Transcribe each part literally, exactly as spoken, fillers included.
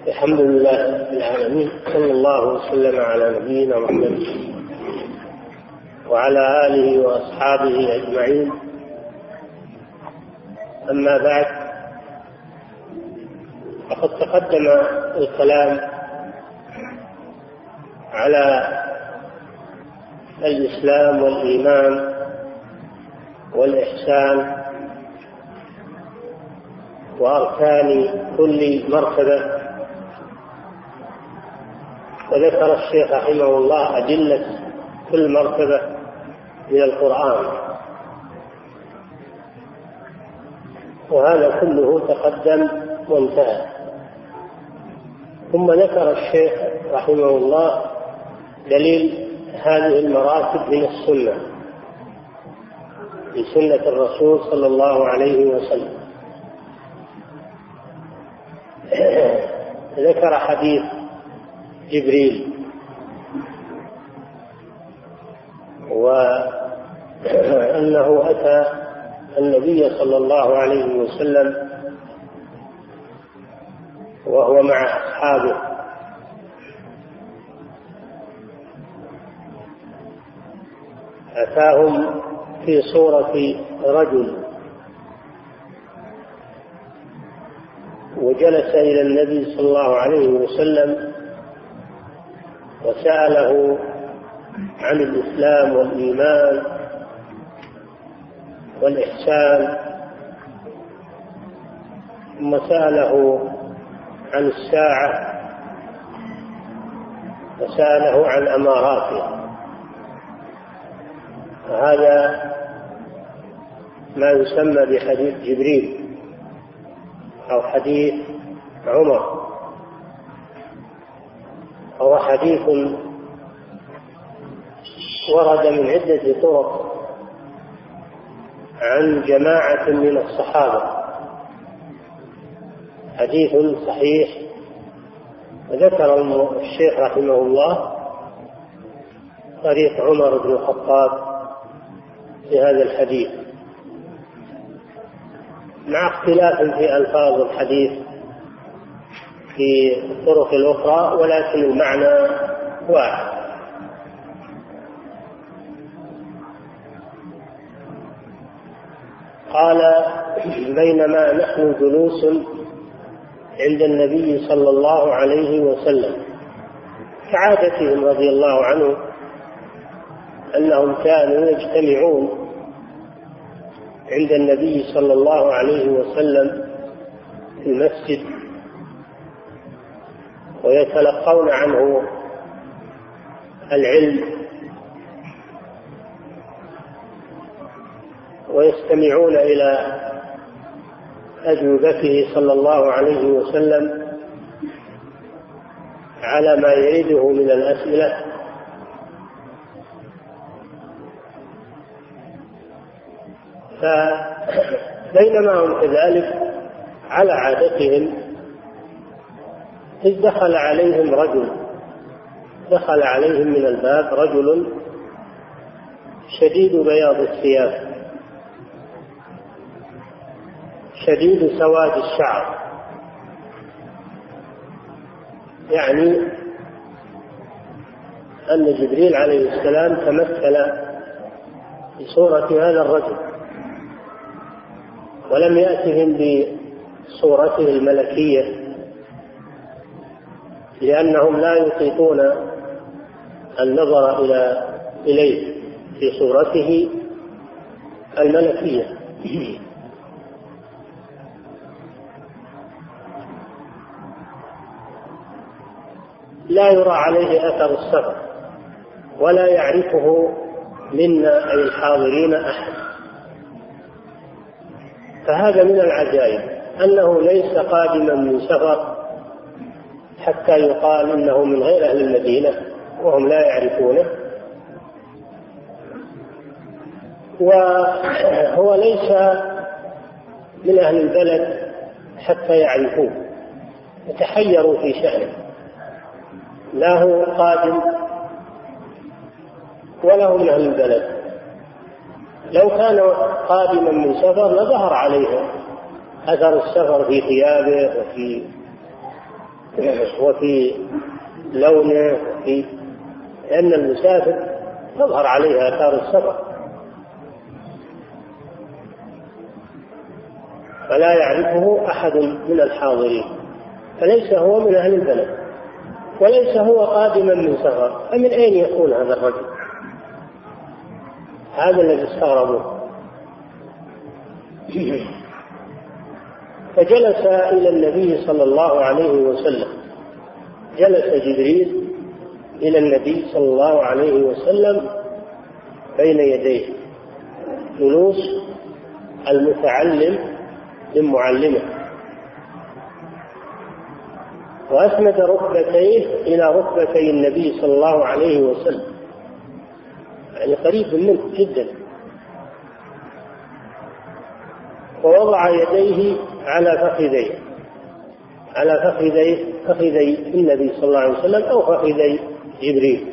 الحمد لله رب العالمين، صلى الله وسلم على نبينا محمد وعلى آله وأصحابه أجمعين. أما بعد، فقد تقدم الكلام على الإسلام والإيمان والإحسان وأركان كل مرتبة، وذكر الشيخ رحمه الله أدلة كل مرتبة من القرآن، وهذا كله تقدم وانتهى. ثم ذكر الشيخ رحمه الله دليل هذه المراتب من السنة، في سنة الرسول صلى الله عليه وسلم. ذكر حديث جبريل، وأنه أتى النبي صلى الله عليه وسلم وهو مع أصحابه، أتاهم في صورة رجل، وجلس إلى النبي صلى الله عليه وسلم وسأله عن الإسلام والإيمان والإحسان، ثم سأله عن الساعة وسأله عن أماراتها. هذا ما يسمى بحديث جبريل أو حديث عمر، هو حديث ورد من عدة طرق عن جماعة من الصحابة، حديث صحيح. ذكر الشيخ رحمه الله طريق عمر بن الخطاب في هذا الحديث، مع اختلاف في ألفاظ الحديث في الطرق الأخرى، ولكن المعنى واحد. قال: بينما نحن جلوس عند النبي صلى الله عليه وسلم، كعادتهم رضي الله عنه أنهم كانوا يجتمعون عند النبي صلى الله عليه وسلم في المسجد ويتلقون عنه العلم ويستمعون إلى أجوبته صلى الله عليه وسلم على ما يريده من الأسئلة. فبينما هم كذلك على عادتهم، إذ دخل عليهم رجل، دخل عليهم من الباب رجل شديد بياض الثياب شديد سواد الشعر، يعني أن جبريل عليه السلام تمثل بصورة هذا الرجل، ولم يأتهم بصورته الملكية، لأنهم لا يطيقون النظر إلى إليه في صورته الملكية. لا يرى عليه أثر السفر، ولا يعرفه منا أي الحاضرين أحد. فهذا من العجائب أنه ليس قادما من سفر حتى يقال إنه من غير أهل المدينة وهم لا يعرفونه، وهو ليس من أهل البلد حتى يعرفوه، يتحيروا في شأنه، لا هو قادم ولا هو من أهل البلد. لو كان قادما من سفر لظهر عليه أثر السفر في ثيابه وفي وفي لونه، في لأن المسافر تظهر عليها آثار السفر فلا يعرفه أحد من الحاضرين، فليس هو من أهل البلد وليس هو قادما من سفر، فمن أين يكون هذا الرجل؟ هذا الذي استغربوه. فجلس إلى النبي صلى الله عليه وسلم، جلس جبريل إلى النبي صلى الله عليه وسلم بين يديه جلوس المتعلم من معلمه، وأسند ركبتيه إلى ركبتي النبي صلى الله عليه وسلم، يعني قريب منه جدا، ووضع يديه على فخذيه على فخذي فخذي النبي صلى الله عليه وسلم أو فخذي جبريل.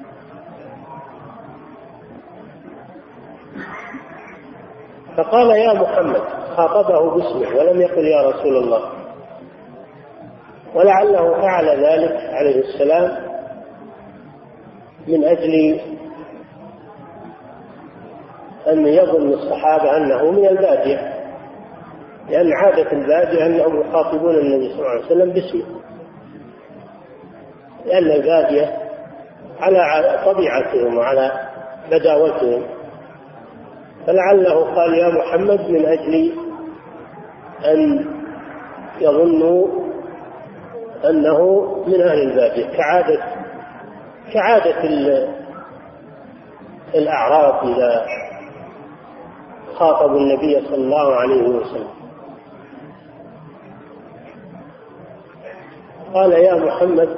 فقال يا محمد، خاطبه باسمه ولم يقل يا رسول الله، ولعله فعل ذلك عليه السلام من أجل أن يظن الصحابة أنه من البادية، لأن عادة البادية أنهم يخاطبون النبي صلى الله عليه وسلم باسمه، لأن البادية على طبيعتهم وعلى بداوتهم، فلعله قال يا محمد من أجل أن يظنوا أنه من أهل البادية، كعادة كعادة الأعراب إذا خاطبوا النبي صلى الله عليه وسلم. قال يا محمد،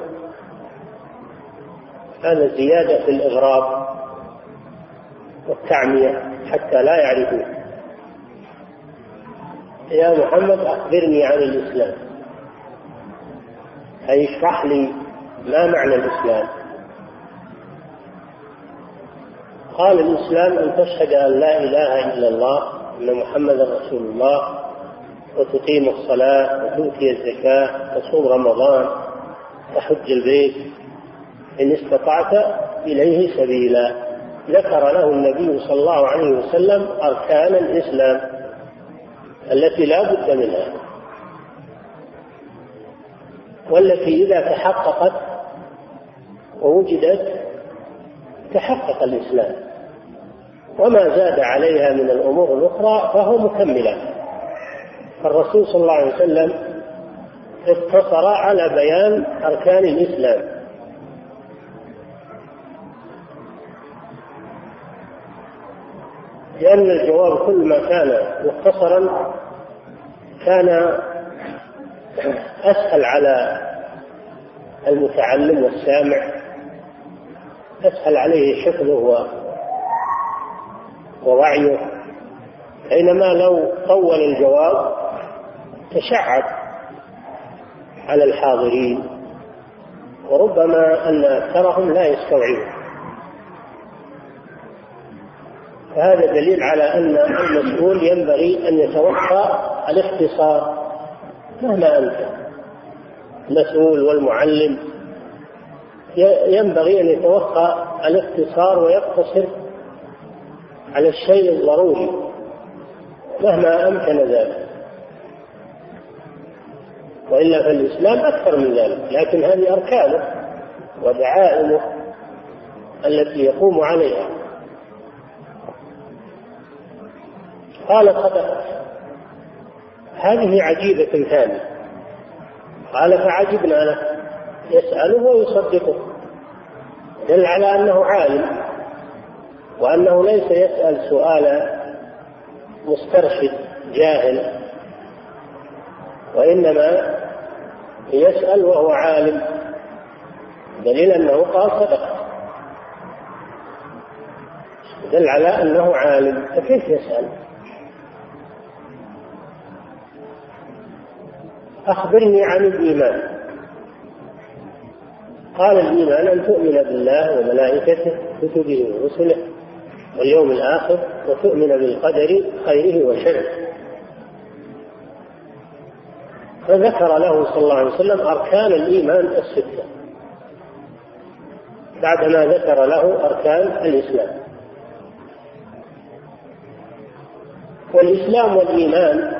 هذا زيادة في الإغراب والتعمية حتى لا يعرفوه. يا محمد أخبرني عن الإسلام، أي اشرح لي ما معنى الإسلام. قال الإسلام أن تشهد أن لا إله إلا الله وأن محمد رسول الله، وتقيم الصلاة وتؤتي الزكاة وتصوم رمضان وتحج البيت إن استطعت إليه سبيلا. ذكر له النبي صلى الله عليه وسلم أركان الإسلام التي لا بد منها، والتي إذا تحققت ووجدت تحقق الإسلام، وما زاد عليها من الأمور الأخرى فهو مكملة. الرسول صلى الله عليه وسلم اقتصر على بيان أركان الإسلام، لأن الجواب كل ما كان مختصرا كان أسهل على المتعلم والسامع، أسهل عليه حفظه ووعيه، بينما لو طول الجواب تشعب على الحاضرين وربما أن أكثرهم لا يستوعبون. فهذا دليل على أن المسؤول ينبغي أن يتوقع الاختصار مهما أنت المسؤول والمعلم، ينبغي أن يتوقع الاختصار ويقتصر على الشيء الضروري مهما أمكن ذلك، وإلا فالإسلام أكثر من ذلك، لكن هذه أركانه ودعائمه التي يقوم عليها. قال صدقت، هذه عجيبة ثانية. قال فعجبنا له، يسأله ويصدقه، دل على أنه عالم وأنه ليس يسأل سؤال مسترشد جاهل، وإنما يسأل وهو عالم، دليل أنه قال صدق، دل على أنه عالم، فكيف يسأل؟ أخبرني عن الإيمان. قال الإيمان أن تؤمن بالله وملائكته وكتبه ورسله واليوم الآخر وتؤمن بالقدر خيره وشره. فذكر له صلى الله عليه وسلم أركان الإيمان الستة بعدما ذكر له أركان الإسلام. والإسلام والإيمان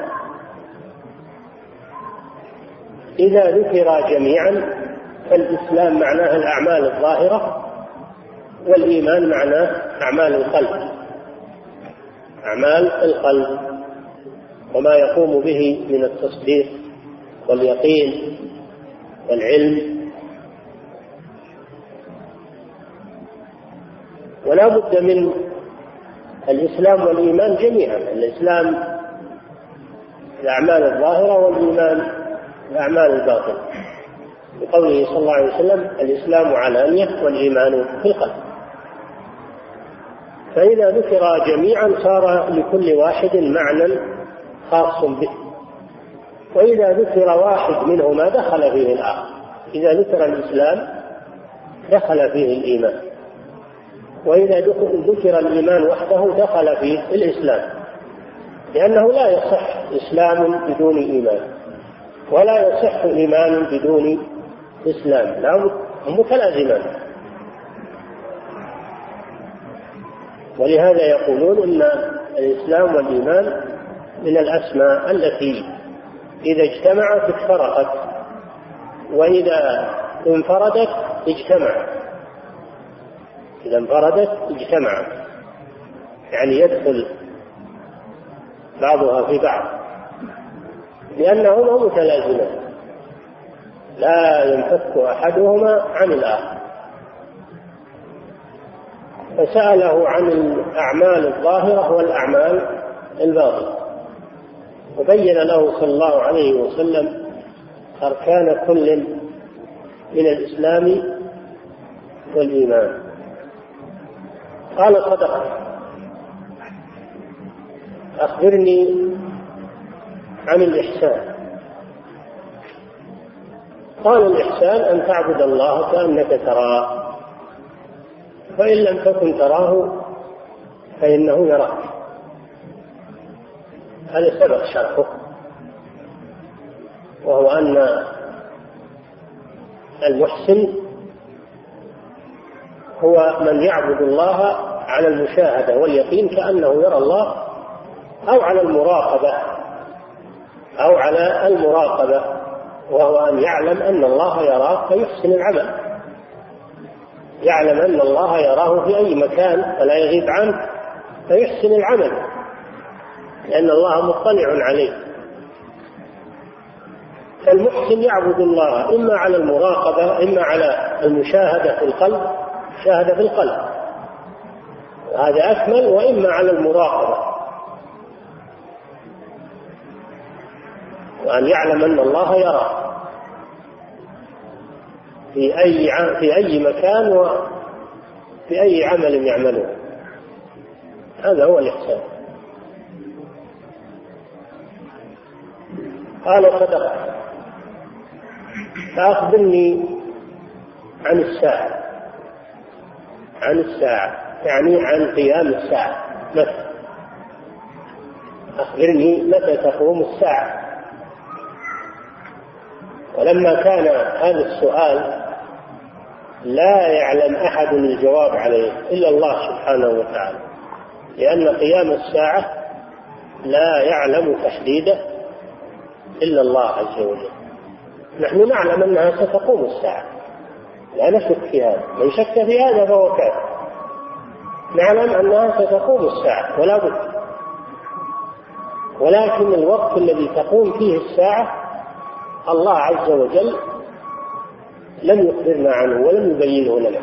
إذا ذكر جميعا فالإسلام معناه الأعمال الظاهرة، والإيمان معناه أعمال القلب، أعمال القلب وما يقوم به من التصديق واليقين والعلم. ولا بد من الإسلام والإيمان جميعا، الإسلام الأعمال الظاهرة والإيمان الأعمال الباطنة، بقوله صلى الله عليه وسلم الإسلام علانية والإيمان في القلب. فإذا ذكر جميعا صار لكل واحد معنى خاص به، وإذا ذكر واحد منهما دخل فيه الآخر. إذا ذكر الإسلام دخل فيه الإيمان، وإذا ذكر الإيمان وحده دخل فيه الإسلام، لأنه لا يصح إسلام بدون إيمان، ولا يصح إيمان بدون إسلام، لا متلازمان. ولهذا يقولون إن الإسلام والإيمان من الأسماء التي إذا اجتمعت افترقت، وإذا انفردت اجتمعت. إذا انفردت اجتمعت، يعني يدخل بعضها في بعض، لأنهما متلازمان لا ينفك أحدهما عن الآخر. فسأله عن الأعمال الظاهرة والأعمال الباطنة، وبين له صلى الله عليه وسلم أركان كل من الإسلام والإيمان. قال صدق، أخبرني عن الإحسان. قال الإحسان أن تعبد الله كأنك تراه، فإن لم تكن تراه فإنه يراك. هذا سبق شرحه، وهو أن المحسن هو من يعبد الله على المشاهدة واليقين كأنه يرى الله، أو على المراقبة أو على المراقبة وهو أن يعلم أن الله يراه فيحسن العمل، يعلم أن الله يراه في أي مكان فلا يغيب عنه فيحسن العمل، لأن الله مطلع عليه. فالمحسن يعبد الله إما على المراقبة إما على المشاهدة في القلب، مشاهدة في القلب هذا أكمل، وإما على المراقبة، وأن يعلم أن الله يراه في أي في أي مكان وفي أي عمل يعمله. هذا هو الإحسان. قال صدق، فأخبرني عن الساعة. عن الساعة يعني عن قيام الساعة، متى؟ أخبرني متى تقوم الساعة. ولما كان هذا السؤال لا يعلم أحد الجواب عليه إلا الله سبحانه وتعالى، لأن قيام الساعة لا يعلم تحديده إلا الله عز وجل. نحن نعلم أنها ستقوم الساعة، لا نشك في هذا، من شك في هذا فهو كافر. نعلم أنها ستقوم الساعة ولا بد، ولكن الوقت الذي تقوم فيه الساعة الله عز وجل لم يخبرنا عنه ولم يبينه لنا،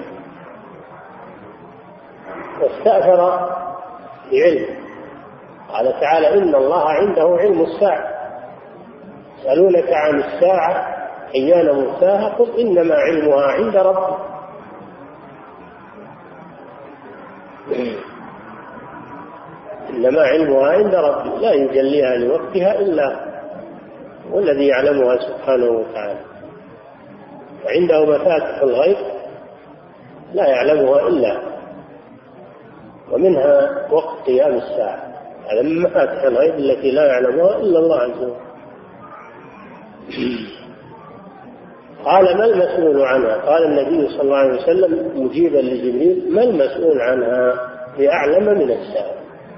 واستأثر بعلم. قال تعالى إن الله عنده علم الساعة، يسألونك عن الساعة أيان مرساها قل إنما علمها عند ربي. إنما علمها عند ربي لا يجليها لوقتها إلا والذي يعلمها سبحانه وتعالى، وعنده مفاتح الغيب لا يعلمها إلا، ومنها وقت قيام الساعة، هذا من مفاتح الغيب التي لا يعلمها إلا الله عز وجل. قال ما المسؤول عنها؟ قال النبي صلى الله عليه وسلم مجيبا لجبريل ما المسؤول عنها بأعلم من السائل،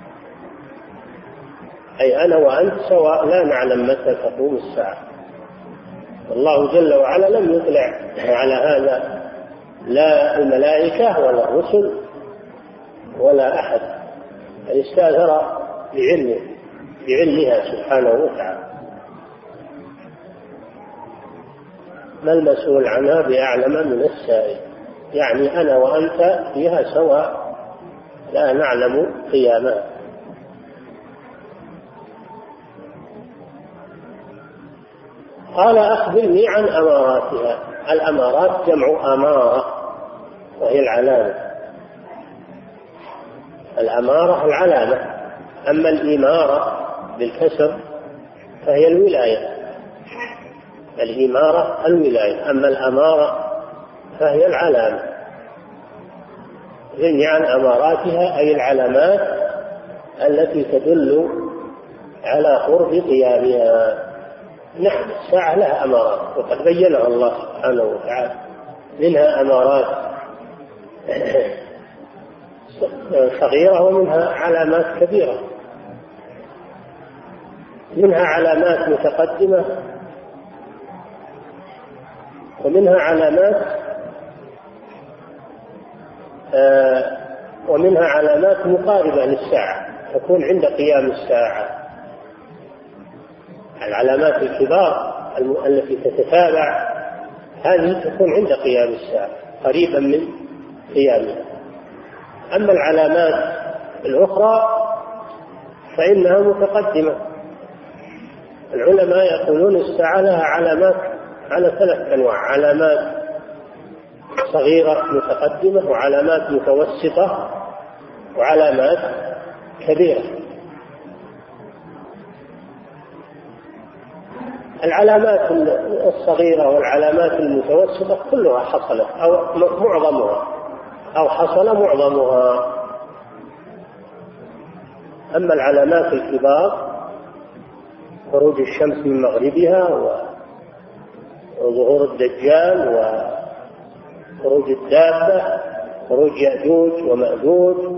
أي أنا وأنت سواء لا نعلم متى تقوم الساعة. الله جل وعلا لم يطلع على هذا لا الملائكة ولا الرسل ولا أحد، بل استأثر بعلمه بعلمها سبحانه وتعالى. ما المسؤول عنها بأعلم من السائل، يعني أنا وأنت فيها سواء لا نعلم قيامها. قال أخبرني عن أماراتها. الأمارات جمع أمارة وهي العلامة. الأمارة العلامة، أما الإمارة بالكسر فهي الولاية. الإمارة الولاية، أما الأمارة فهي العلامة. أخبرني عن أماراتها أي العلامات التي تدل على قرب قيامها. نعم الساعة لها أمارات وقد بينها الله سبحانه وتعالى، منها أمارات صغيرة ومنها علامات كبيرة، منها علامات متقدمة ومنها علامات آه ومنها علامات مقاربة للساعة تكون عند قيام الساعة. العلامات الكبار التي تتتابع هذه تكون عند قيام الساعة قريبا من قيامها. أما العلامات الأخرى فإنها متقدمة. العلماء يقولون الساعة لها علامات على ثلاث أنواع: علامات صغيرة متقدمة، وعلامات متوسطة، وعلامات كبيرة. العلامات الصغيرة والعلامات المتوسطة كلها حصلت أو معظمها أو حصل معظمها. أما العلامات الكبار خروج الشمس من مغربها وظهور الدجال وخروج الدابة خروج يأجوج ومأجوج،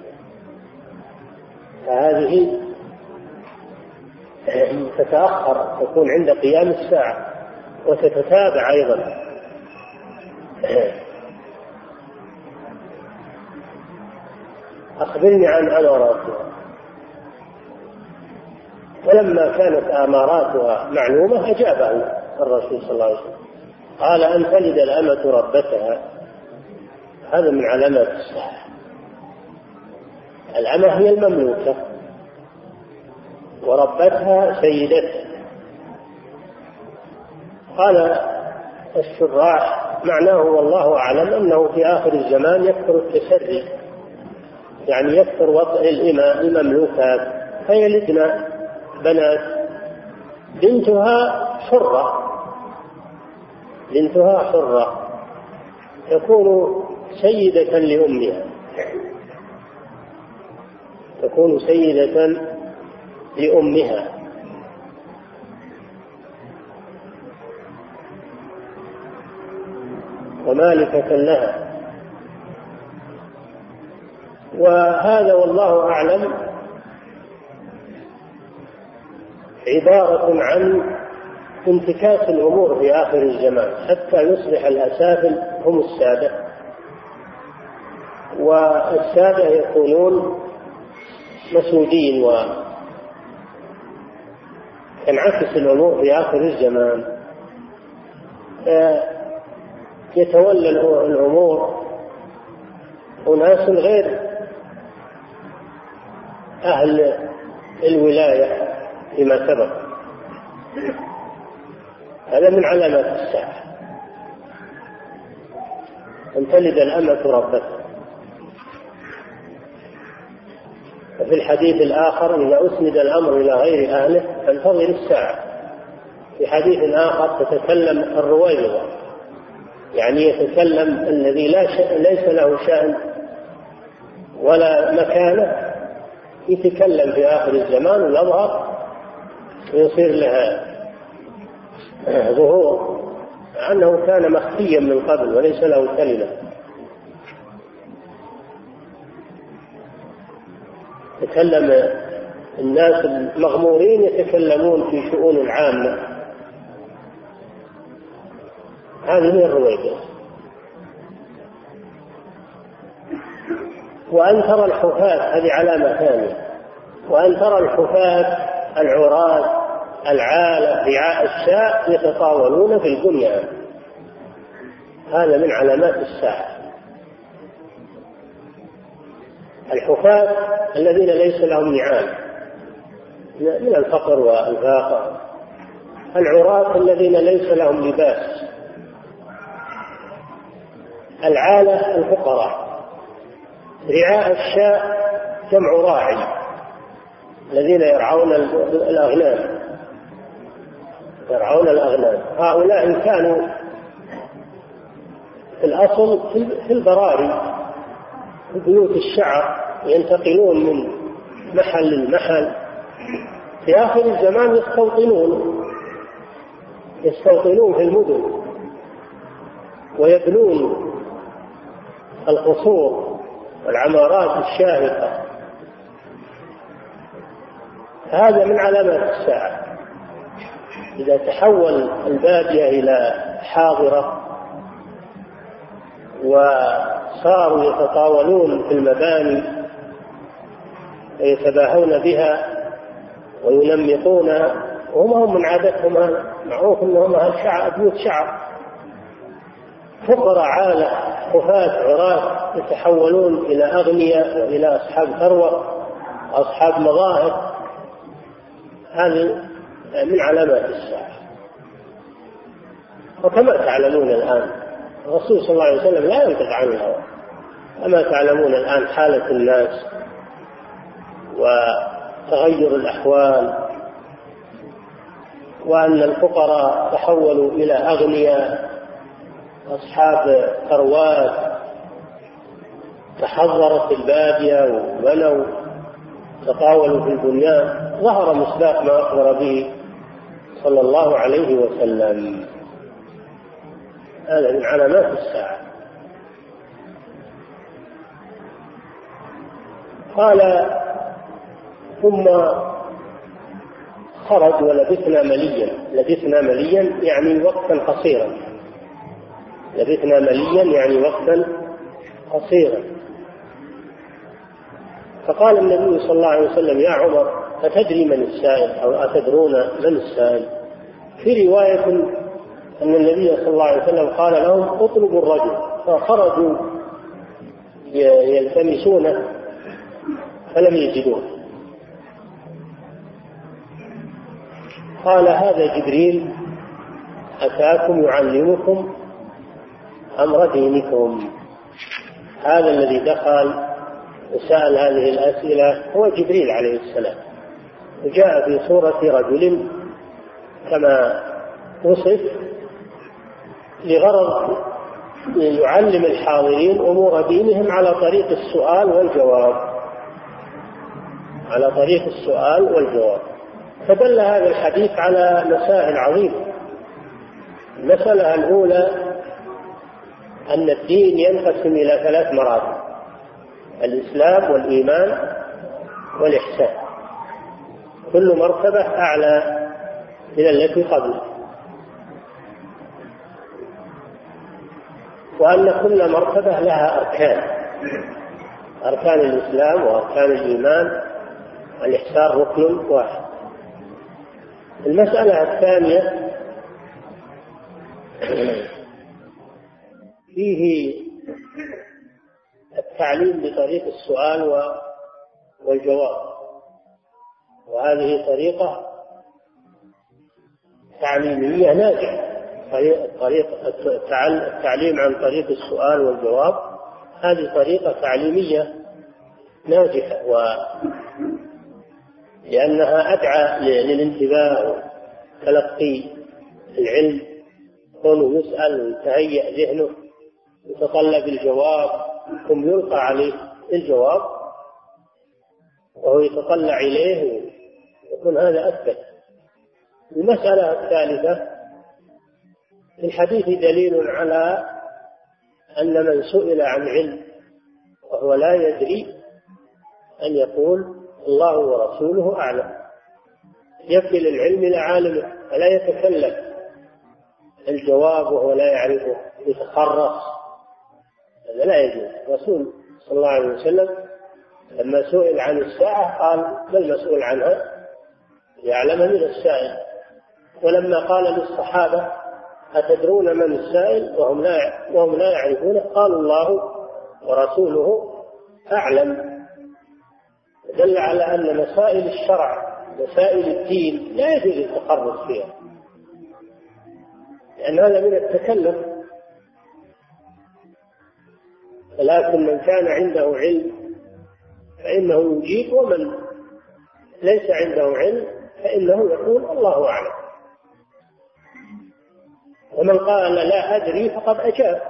فهذه تتأخر تكون عند قيام الساعة وتتتابع أيضا. أخبرني عن أماراتها. ولما كانت أماراتها معلومة أجابه الرسول صلى الله عليه وسلم قال أن تلد الأمة ربتها، هذا من علامات الساعة. الأمة هي المملوكة وربتها سيدتها. قال الشراح معناه والله أعلم أنه في آخر الزمان يكثر التسري، يعني يكثر وطئ الإماء المملوكات فيلدن بنات. بنتها حرة بنتها حرة تكون سيدة لأمها تكون سيدة لأمها ومالكة لها. وهذا والله أعلم عبارة عن انتكاس الأمور في آخر الزمان حتى يصبح الأسافل هم السادة، والسادة يكونون مسودين، وتنعكس الأمور في آخر الزمان. يتولى الأمور أناس غير أهل الولاية فيما سبق. هذا من علامات الساعة، أن تلد الأمة ربتها. وفي الحديث الآخر إذا أسند الأمر إلى غير أهله فانتظر الساعة. في حديث آخر تتكلم الرويبضة، يعني يتكلم الذي لا ليس له شأن ولا مكانه، يتكلم في آخر الزمان ويظهر ويصير لها ظهور أنه كان مخفيا من قبل وليس له كلمة. تكلم الناس المغمورين يتكلمون في شؤون العامة، هذه هي الرويبضة. وأن ترى الحفاة، هذه علامة ثانية، وأن ترى الحفاة العراة العالة رعاء الشاء يتطاولون في البنيان، هذا من علامات الساعة. الحفاة الذين ليس لهم نعال من الفقر والفاقة، العراة الذين ليس لهم لباس، العالة الفقراء، رعاء الشاء جمع راعي الذين يرعون الأغنام، يرعون الأغنام. هؤلاء كانوا في الأصل في البراري في بيوت الشعر، ينتقلون من محل لمحل. في آخر الزمان يستوطنون يستوطنون في المدن ويبنون القصور والعمارات الشاهقة. هذا من علامات الساعة. إذا تحول البادية إلى حاضرة وصاروا يتطاولون في المباني ويتباهون بها وينمقونها، وهم هم من عادتهم معروف أنهم أهل شعر، بيوت شعر، فقراء عالة حفاة عراة يتحولون إلى أغنياء وإلى أصحاب ثروة، أصحاب مظاهر. هذه من علامات الساعة. وكما تعلمون الآن الرسول صلى الله عليه وسلم لا ينطق عن الهوى، كما تعلمون الآن حالة الناس وتغير الأحوال، وأن الفقراء تحولوا إلى أغنياء أصحاب ثروات، تحضرت البادية وبنوا تطاولوا في البنيان. ظهر مصداق ما أخبر به صلى الله عليه وسلم. هذا من علامات الساعة. قال ثم خرج ولبثنا مليا. لبثنا مليا يعني وقتا قصيرا، لبثنا مليا يعني وقتا قصيرا. فقال النبي صلى الله عليه وسلم يا عمر أتدري من السائل أو أتدرون من السائل؟ في رواية أن النبي صلى الله عليه وسلم قال لهم اطلبوا الرجل، فخرجوا يلتمسونه فلم يجدوه. قال هذا جبريل أتاكم يعلمكم أمر دينكم. هذا الذي دخل وسأل هذه الأسئلة هو جبريل عليه السلام، وجاء في صورة رجل كما وصف لغرض يعلم الحاضرين أمور دينهم على طريق السؤال والجواب، على طريق السؤال والجواب. فدل هذا الحديث على مسائل عظيمة. المسألة الأولى أن الدين ينقسم إلى ثلاث مراتب: الإسلام والإيمان والإحسان، كل مرتبة أعلى من التي قبله، وأن كل مرتبة لها أركان: أركان الإسلام وأركان الإيمان، والإحسان ركن واحد. المسألة الثانية فيه التعليم بطريق السؤال والجواب، وهذه طريقة تعليمية ناجحة. طريقة التعليم عن طريق السؤال والجواب هذه طريقة تعليمية ناجحة، لأنها أدعى للانتباه وتلقي العلم، كونه يسأل ويتهيأ ذهنه يتطلب الجواب ثم يلقى عليه الجواب وهو يتطلع إليه، يكون هذا أثبت. المسألة الثالثة في الحديث دليل على أن من سئل عن علم وهو لا يدري أن يقول الله ورسوله أعلم، يكل العلم إلى عالمه فلا يتكلم الجواب وهو لا يعرفه يتخرص، هذا لا يجوز. الرسول صلى الله عليه وسلم لما سئل عن الساعة قال ما المسؤول عنها يعلم من السائل، ولما قال للصحابة أتدرون من السائل وهم لا وهم لا يعرفونه قالوا الله ورسوله أعلم، دل على أن مسائل الشرع مسائل الدين لا يجوز التخرص فيها، لأن هذا من التكلف. ولكن من كان عنده علم فإنه يجيب، ومن ليس عنده علم فإنه يقول الله أعلم. ومن قال لا أدري فقد أجاب.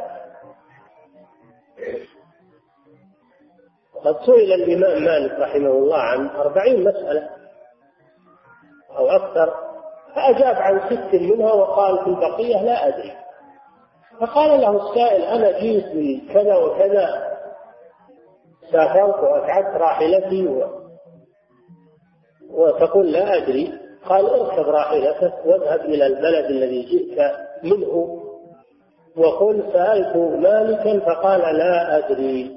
قد سئل الإمام مالك رحمه الله عن أربعين مسألة أو أكثر، فأجاب عن ست منها وقال في البقية لا أدري. فقال له السائل أنا جئت من كذا وكذا، سافرت وأتعبت راحلتي و... وتقول لا أدري. قال اركب راحلتك واذهب إلى البلد الذي جئت منه وقل سألت مالكا فقال لا أدري،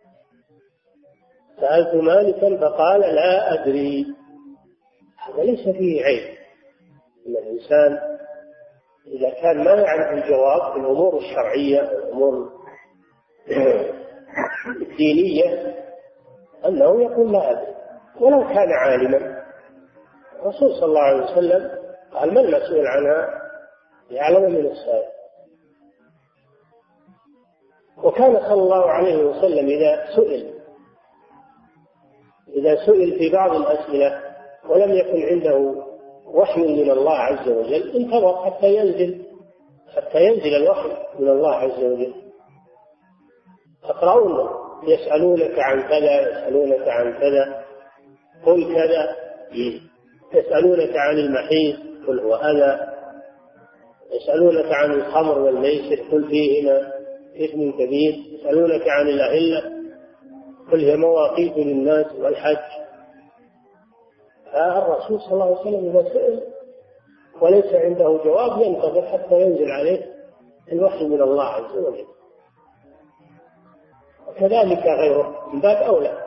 سألت مالكا فقال لا أدري. هذا ليس فيه عيب إن الإنسان إذا كان ما يعرف الجواب في الأمور الشرعية والأمور الدينية أنه يقول لا أدري ولو كان عالما. الرسول صلى الله عليه وسلم قال ما المسؤول عنها يعلم من السائل. وكان صلى الله عليه وسلم إذا سئل إذا سئل في بعض الأسئلة ولم يكن عنده وحي من الله عز وجل انتظر حتى ينزل حتى ينزل الوحي من الله عز وجل. تقرؤون يسألونك عن كذا يسألونك عن كذا قل كذا، يسألونك عن المحيط قل هو أذى، يسألونك عن الخمر والميسر قل فيهما إثم كبير، يسألونك عن الأهلة قل هي مواقيت للناس والحج. فالرسول صلى الله عليه وسلم إذا سئل وليس عنده جواب ينتظر حتى ينزل عليه الوحي من الله عز وجل. وكذلك غيره من باب أولى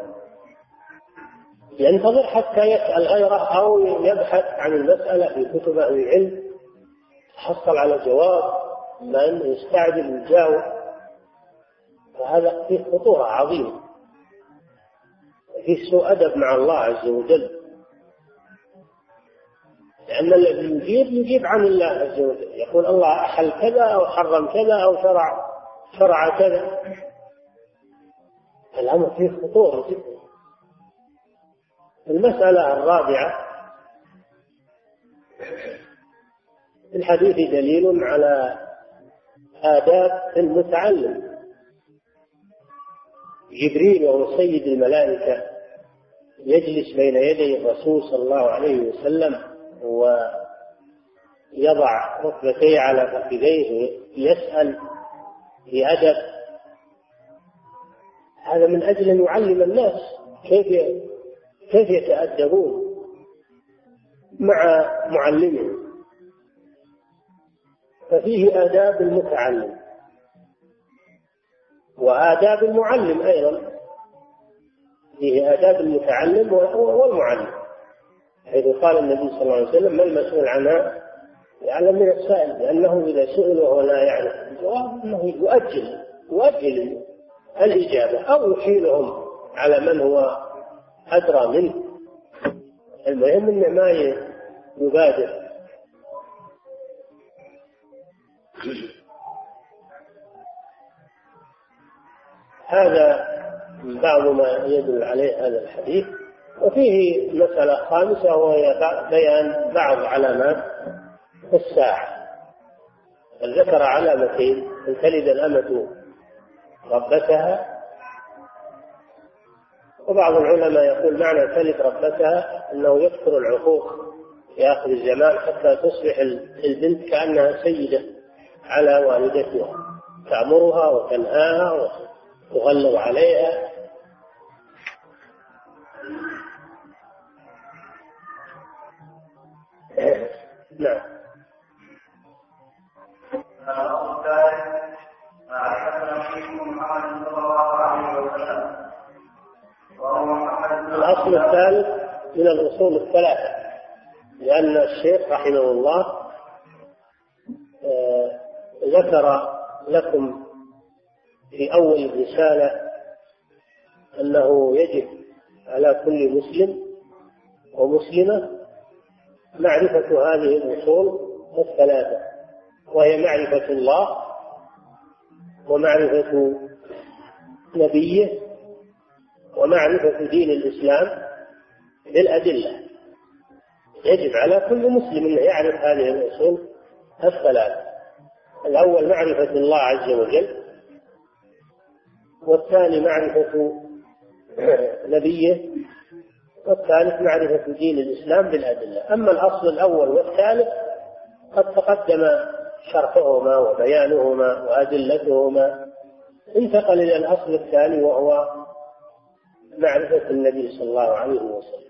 ينتظر حتى يسأل غيره أو يبحث عن المسألة في كتب أهل العلم يحصل على جواب ما أنه يستعجل ويجاوب، فهذا فيه خطورة عظيمة، فيه سوء أدب مع الله عز وجل، لأن الذي يجيب يجيب عن الله عز وجل، يقول الله أحل كذا أو حرم كذا أو شرع شرع كذا. الأمر فيه خطورة جدا. المسألة الرابعة الحديث دليل على آداب المتعلم. جبريل وهو سيد الملائكة يجلس بين يدي الرسول صلى الله عليه وسلم ويضع ركبتيه على فخذيه يسأل بأدب، هذا من أجل أن يعلم الناس كيف كيف يتأدبون مع معلمهم. ففيه آداب المتعلم وآداب المعلم أيضا، فيه آداب المتعلم والمعلم، حيث قال النبي صلى الله عليه وسلم ما المسؤول عنها يعلم من السائل، لأنه إذا سئل وهو لا يعرف الجواب أنه يؤجل يؤجل الإجابة أو يحيلهم على من هو أدرى منه. المهم أنه ما يبادر. هذا بعض ما يدل عليه هذا الحديث. وفيه مسألة خامسة وهي بيان بعض علامات الساعة. ذكر علامتين: أن تلد الأمة ربتها، وبعض العلماء يقول معنى تلد ربتها أنه يكثر العقوق في آخر الزمان حتى تصبح البنت كأنها سيدة على والدتها، تأمرها وتنهاها وتغلظ عليها. نعم. الأصل الثالث من الأصول الثلاثة، لأن الشيخ رحمه الله ذكر لكم في أول الرسالة أنه يجب على كل مسلم ومسلمة معرفة هذه الأصول الثلاثة، وهي معرفة الله ومعرفة نبيه ومعرفة دين الإسلام بالأدلة. يجب على كل مسلم أن يعرف هذه الأصول الثلاثة: الأول معرفة الله عز وجل، والثاني معرفة نبيه، والثالث معرفة دين الإسلام بالأدلة. أما الأصل الأول والثالث قد تقدم شرحهما وبيانهما وأدلتهما، انتقل إلى الأصل الثاني وهو معرفة النبي صلى الله عليه وسلم.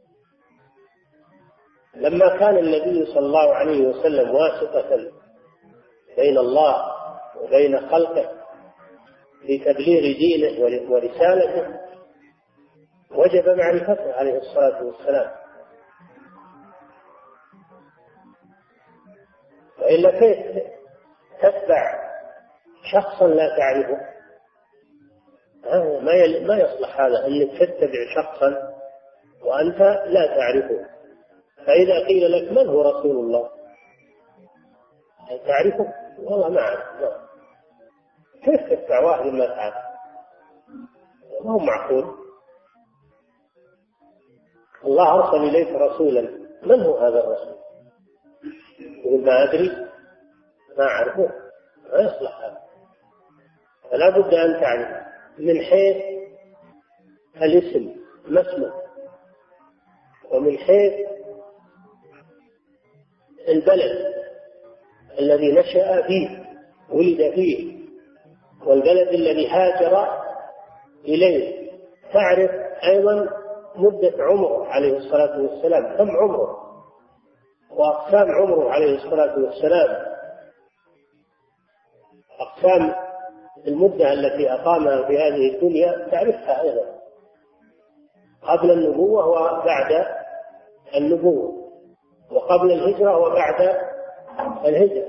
لما كان النبي صلى الله عليه وسلم واسطة بين الله وبين خلقه في تبليغ دينه ورسالته، وجب معرفته عليه الصلاة والسلام، وإلا كيف تتبع شخصا لا تعرفه؟ ما يصلح هذا أنك تتبع شخصا وأنت لا تعرفه. فإذا قيل لك من هو رسول الله تعرفه؟ والله ما أعرف. كيف تتبع واحد ما تعرف؟ ما هو معقول. الله أرسل إليك رسولا، من هو هذا الرسول؟ يقول ما أدري، ما أعرفه، ما يصلح هذا. فلا بد أن تعرف من حيث الاسم ما اسمه، ومن حيث البلد الذي نشأ فيه ولد فيه، والبلد الذي هاجر إليه. تعرف أيضا مدة عمره عليه الصلاة والسلام، كم عمره وأقسام عمره عليه الصلاة والسلام، أقسام المدة التي أقامها في هذه الدنيا تعرفها أيضا، قبل النبوة وبعد النبوة، وقبل الهجرة وبعد الهجرة.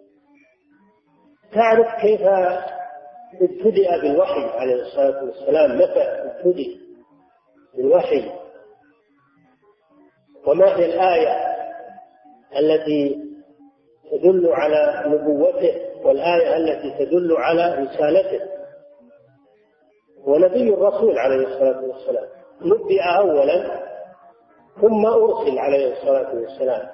تعرف كيف ابتدأ بالوحي عليه الصلاة والسلام، متى ابتدأ بالوحي، وما هي الآية التي تدل على نبوته والآية التي تدل على رسالته. ونبي الرسول عليه الصلاة والسلام نبئ أولا ثم أرسل عليه الصلاة والسلام.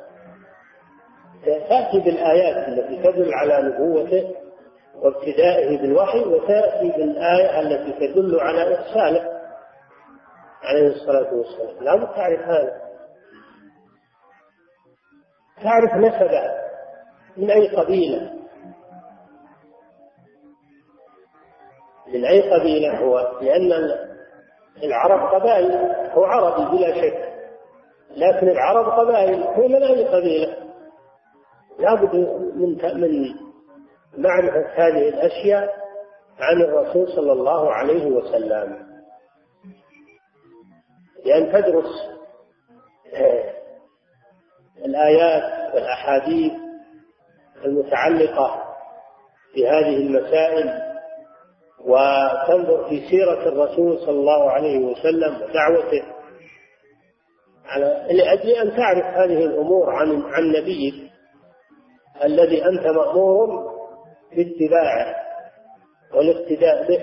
تأتي بالآيات التي تدل على نبوته وابتدائه بالوحي، وتأتي بالآية التي تدل على إرساله عليه الصلاة والسلام. لا بد تعرف هذا. تعرف نسبه من أي قبيلة، من أي قبيلة هو، لأن العرب قبائل، هو عربي بلا شك، لكن العرب قبائل، هو من أي قبيلة. لا بد من من معرفة هذه الأشياء عن الرسول صلى الله عليه وسلم، لأن تدرس الآيات والأحاديث المتعلقة بهذه المسائل، وتنظر في سيرة الرسول صلى الله عليه وسلم ودعوته، على لأجل أن تعرف هذه الأمور عن عن نبيك الذي أنت مأمور باتباعه والاقتداء به.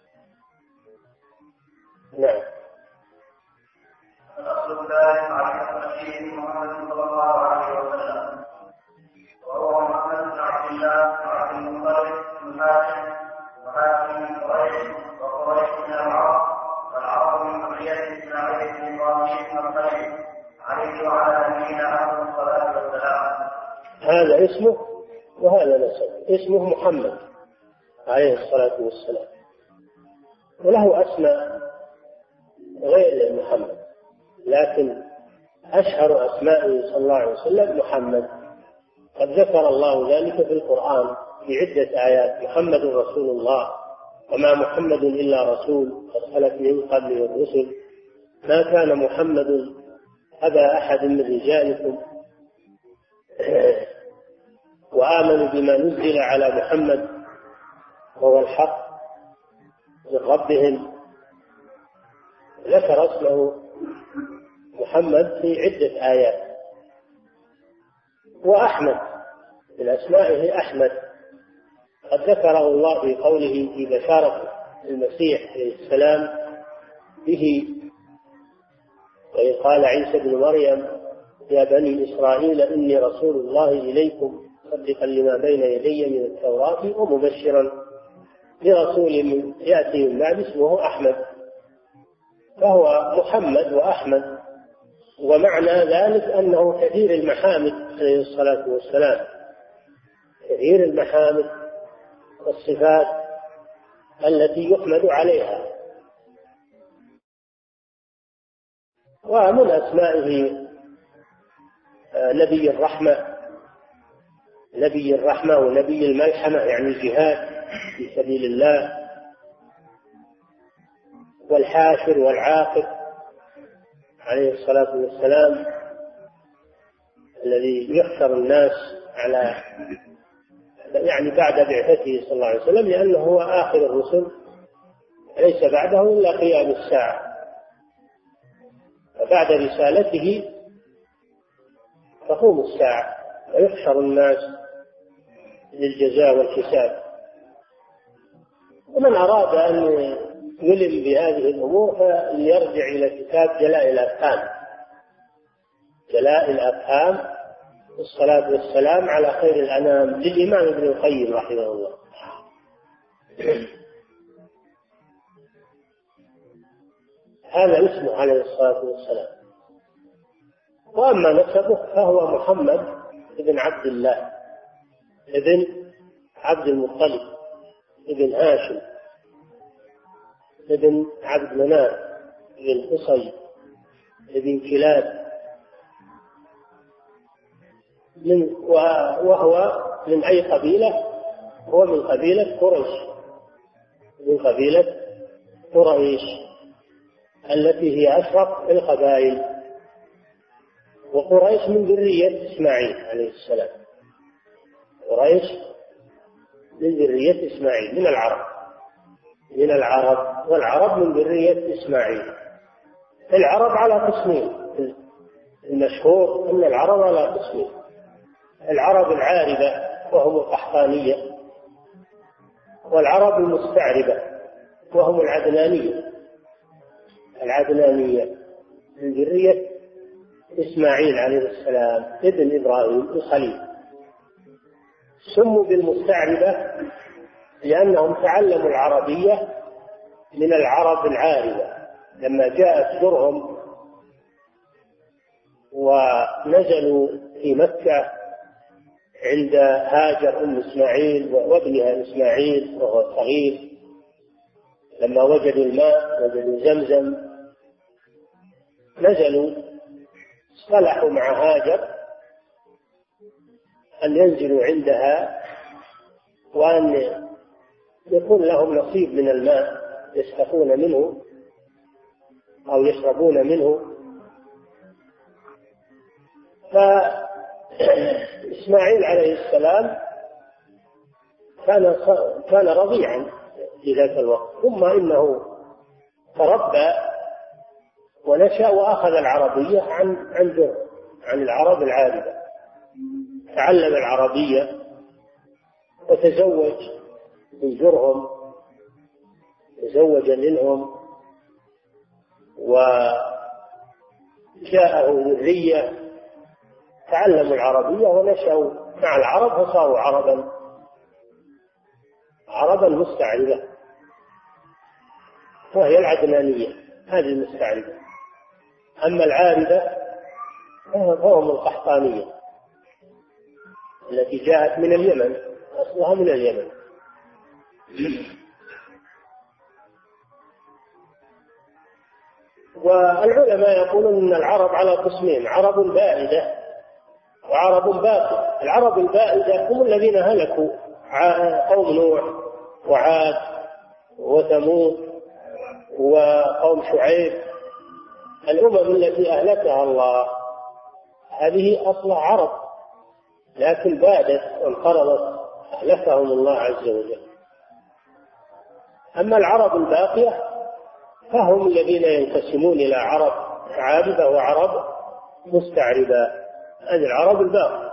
نعم. الأصل الثالث معرفة النبي محمد صلى الله عليه وسلم، وهو محمد بن عبد الله بن عبد المطلب بن هاشم وهاشم من قريش، وقريش من العرب، والعرب من قرية إسماعيل بن إبراهيم بن الخليل عليه وعلى نبينا أفضل الصلاة والسلام. هذا اسمه وهذا نسبه. اسمه محمد عليه الصلاة والسلام، وله أسماء غير محمد، لكن أشهر أسمائه صلى الله عليه وسلم محمد. قد ذكر الله ذلك في القرآن في عدة آيات: محمد رسول الله، وما محمد إلا رسول قد خلت من قبله الرسل، ما كان محمد أبا أحد من رجالكم، وآمنوا بما نزل على محمد وهو الحق من ربهم. ذكر اسمه محمد في عدة آيات. وأحمد من أسمائه أحمد، قد ذكره الله في قوله في بشارة المسيح عليه السلام به: وإذ قال عيسى بن مريم يا بني إسرائيل إني رسول الله إليكم مصدقا لما بين يدي من التوراة ومبشرا برسول يأتي من بعد اسمه أحمد. فهو محمد وأحمد، ومعنى ذلك أنه كثير المحامد عليه الصلاة والسلام، كثير المحامد والصفات التي يحمد عليها. ومن أسمائه نبي الرحمة، نبي الرحمة ونبي الملحمة، يعني الجهاد في سبيل الله، والحاشر والعاقب عليه الصلاة والسلام، الذي يحشر الناس على يعني بعد بعثته صلى الله عليه وسلم، لأنه هو آخر الرسل، ليس بعده إلا قيام الساعة. فبعد رسالته تقوم الساعة ويحشر الناس للجزاء والحساب. ومن أراد أن يلم بهذه الأمور فليرجع إلى كتاب جلاء الأفهام، جلاء الأفهام والصلاة والسلام على خير الأنام للإمام ابن القيم رحمه الله. هذا اسمه عليه الصلاة والسلام. وأما نسبه فهو محمد ابن عبد الله ابن عبد المطلب ابن هاشم ابن عبد مناف ابن قصي ابن كلاب، من وهو من أي قبيلة؟ هو من قبيلة قريش، من قبيلة قريش التي هي أشرف القبائل. وقريش من ذرية إسماعيل عليه السلام، قريش من ذرية إسماعيل، من العرب، من العرب والعرب من ذرية إسماعيل. العرب على قسمين، المشهور أن العرب على قسمين: العرب العاربة وهم القحطانية، والعرب المستعربة وهم العدنانية. العدنانية من ذرية إسماعيل عليه السلام ابن إبراهيم الخليل. سموا بالمستعربة لأنهم تعلموا العربية من العرب العاربة لما جاءت جرهم ونزلوا في مكة عند هاجر أم إسماعيل وابنها إسماعيل وهو صغير. لما وجدوا الماء، وجدوا زمزم، نزلوا اصطلحوا مع هاجر أن ينزلوا عندها وأن يكون لهم نصيب من الماء يسقون منه أو يشربون منه. فإسماعيل عليه السلام كان كان رضيعا في ذاك الوقت، ثم إنه تربى ونشأ وأخذ العربية عن عن جرهم، عن العرب العاربة، تعلم العربية وتزوج من جرهم، تزوج منهم وجاءه ذرية تعلموا العربية ونشأوا مع العرب فصاروا عربا عربا مستعربة، وهي العدنانية هذه المستعربة. أما العاربة فهم القحطانية التي جاءت من اليمن أصلها من اليمن. والعلماء يقولون أن العرب على قسمين: عرب بائدة وعرب باقية. العرب البائدة هم الذين هلكوا، قوم نوح وعاد وثمود وقوم شعيب، الأمم التي أهلكها الله، هذه أصلها عرب لكن بادت وانقرضت، أهلكهم الله عز وجل. أما العرب الباقية فهم الذين ينقسمون إلى عرب عابدة وعرب مستعربة، هذه العرب الباقية.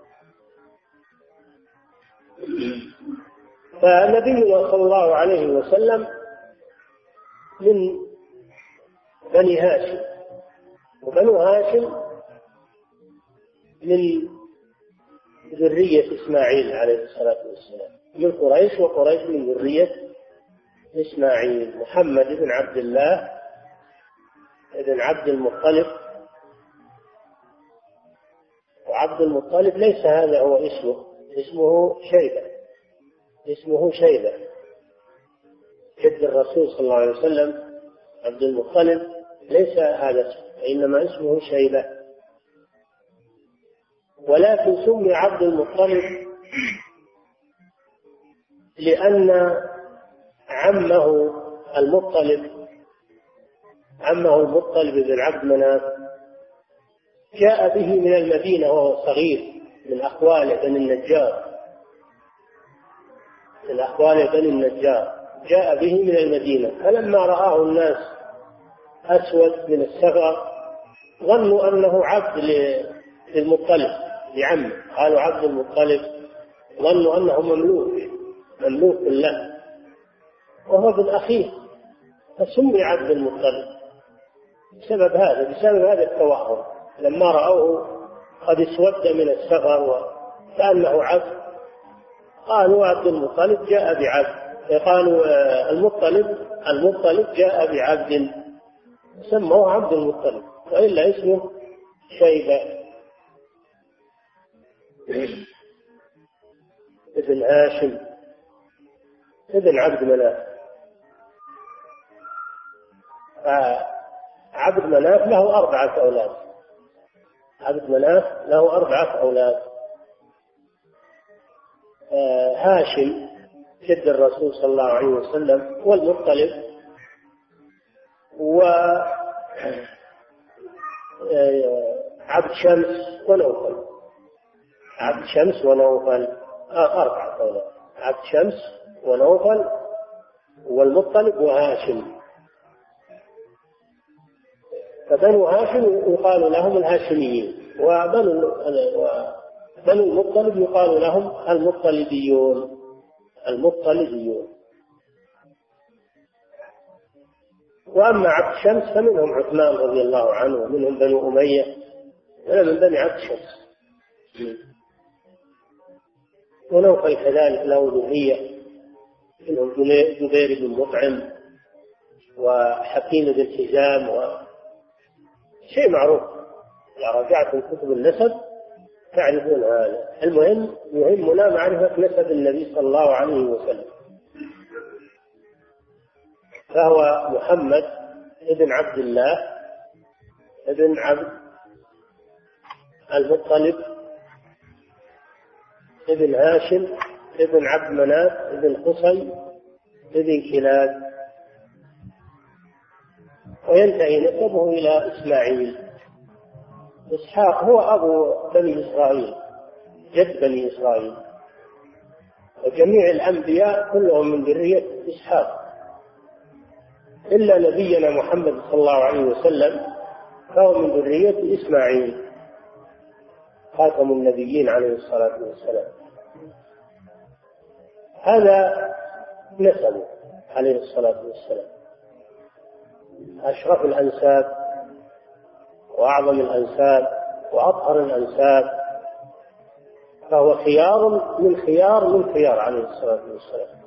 فنبينا صلى الله عليه وسلم من بني هاشم، وبنو هاشم من ذرية إسماعيل عليه الصلاة والسلام، من قريش، وقريش من ذرية إسماعيل. محمد بن عبد الله بن عبد المطلب، وعبد المطلب ليس هذا هو اسمه، اسمه شيبة، اسمه شيبة جد الرسول صلى الله عليه وسلم. عبد المطلب ليس هذا اسمه، إنما اسمه شيبة، ولكن سمي عبد المطلب لأن عمه المطلب عمه المطلب بن عبد مناف جاء به من المدينة وهو صغير، من أخوال بني النجار، من أخوال بني النجار جاء به من المدينة. فلما رآه الناس أسود من السفر ظنوا أنه عبد للمطلب لعمه، قالوا عبد المطلب، ظنوا أنه مملوك مملوك له وهو ابن أخيه، فسمي عبد المطلب بسبب هذا بسبب هذا التوهم. لما رأوه قد اسود من السفر وكأنه عبد قالوا عبد المطلب جاء بعبد، قالوا المطلب المطلب جاء بعبد، سموه عبد المطلب، وإلا اسمه شيبة ابن هاشم ابن عبد مناف. عبد مناف له أربعة أولاد، عبد مناف له أربعة أولاد: هاشم جد الرسول صلى الله عليه وسلم، والمطلب، وعبد شمس ونوفل. عبد شمس ونوفل أربعة أولاد: عبد شمس ونوفل والمطلب وهاشم. فبنو هاشم يقال لهم الهاشميين، وبنو بنو المطلب يقال لهم المطلبيون المطلبيون. وأما عبد شمس فمنهم عثمان رضي الله عنه، ومنهم بنو أمية، ولا من بني عبد شمس. ونوفل كذلك له ذرية، منهم جبير بن مطعم وحكيم بن حزام، وشيء معروف إذا رجعتم كتب النسب تعرفون هذا. المهم يهمنا معرفة نسب النبي صلى الله عليه وسلم. فهو محمد ابن عبد الله ابن عبد المطلب ابن هاشم ابن عبد مناف ابن قصي ابن كلاب، وينتهي نسبه إلى إسماعيل. إسحاق هو أبو بني إسرائيل، جد بني إسرائيل، وجميع الأنبياء كلهم من ذرية إسحاق إلا نبينا محمد صلى الله عليه وسلم فهو من ذرية إسماعيل خاتم النبيين عليه الصلاة والسلام. هذا نسبه عليه الصلاة والسلام، أشرف الأنساب وأعظم الأنساب وأطهر الأنساب، فهو خيار من خيار من خيار عليه الصلاة والسلام.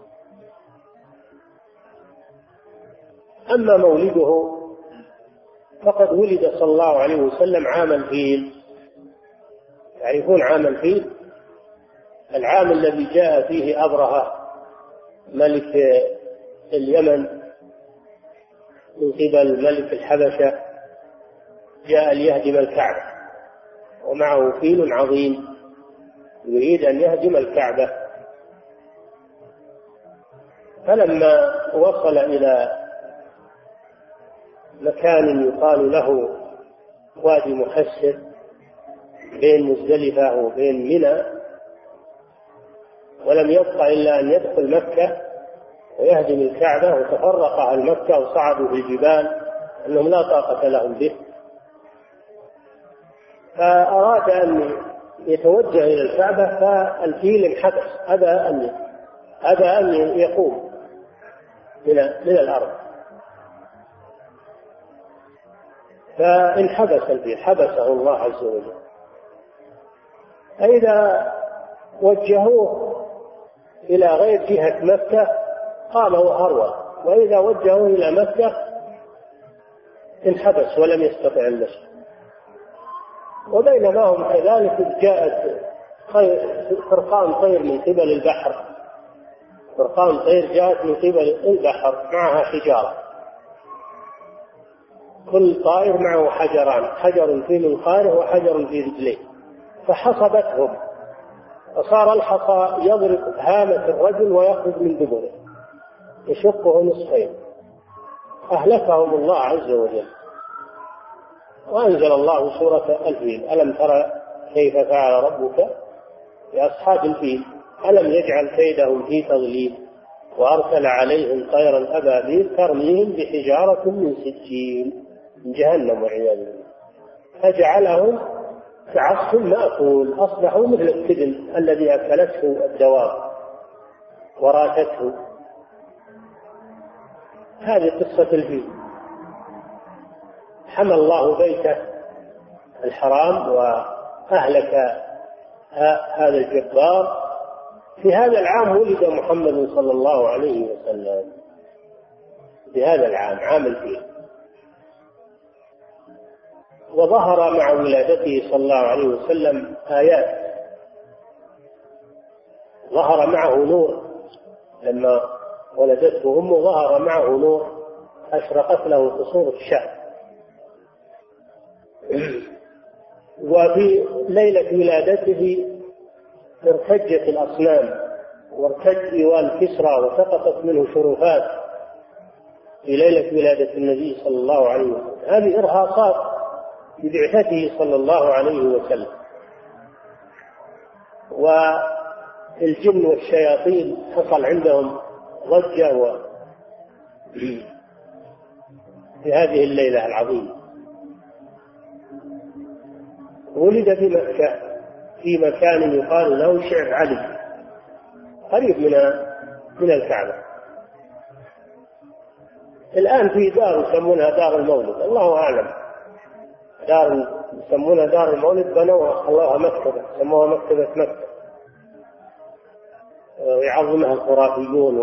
أما مولده فقد ولد صلى الله عليه وسلم عام الفيل. تعرفون عام الفيل؟ العام الذي جاء فيه أبرهة ملك اليمن من قبل ملك الحبشة، جاء ليهدم الكعبة ومعه فيل عظيم يريد أن يهدم الكعبة. فلما وصل إلى مكان يقال له وادي محسر بين مزدلفة وبين منى، ولم يبق إلا أن يدخل مكة ويهدم الكعبة، وتفرق أهل مكة وصعدوا في الجبال أنهم لا طاقة لهم به، فأراد أن يتوجه إلى الكعبة، فالفيل انحبس، أبى أن أبى أن يقوم من من الأرض، فانحبس الفيل، حبسه الله عز وجل. فإذا وجهوه إلى غير جهة مكة قام وهرول، وإذا وجهوه إلى مكة انحبس ولم يستطع المشي. وبينما هم كذلك جاءت فرقان طير من قبل البحر، فرقان طير جاءت من قبل البحر معها حجارة، كل طائر معه حجران، حجر في منقاره وحجر في رجليه، فحصبتهم، فصار الحصى يضرب هامة الرجل ويخرج من دبره يشقه نصفين، أهلكهم الله عز وجل. وأنزل الله سورة الفيل: ألم ترى كيف فعل ربك بأصحاب الفيل ألم يجعل كيدهم في تضليل وأرسل عليهم طيرا أبابيل ترميهم بحجارة من سجيل من جهنم والعياذ بالله فجعلهم كعصف مأكول، أصبحوا مثل السدن الذي أكلته الدواب وراتته. هذه قصة الفيل. حمى الله بيته الحرام وأهلك هذا الجبار. في هذا العام ولد محمد صلى الله عليه وسلم، في هذا العام، عام الفيل. وظهر مع ولادته صلى الله عليه وسلم آيات، ظهر معه نور، لما ولدته أمه ظهر معه نور أشرقت له قصور الشام. وفي ليلة ولادته ارتجت الأصنام وارتج إيوان كسرى وسقطت منه شرفات في ليلة ولادة النبي صلى الله عليه وسلم. هذه إرهاصات ببعثته صلى الله عليه وسلم. والجن والشياطين حصل عندهم ضجة و... في هذه الليلة العظيمة. ولد في مكة في مكان يقال له شعب علي قريب من من الكعبة. الآن في دار يسمونها دار المولد، الله أعلم، دار يسمونها دار المولد، بنوها خلوها مكتبة، سموها مكتبة مكة، ويعظمها الخرافيون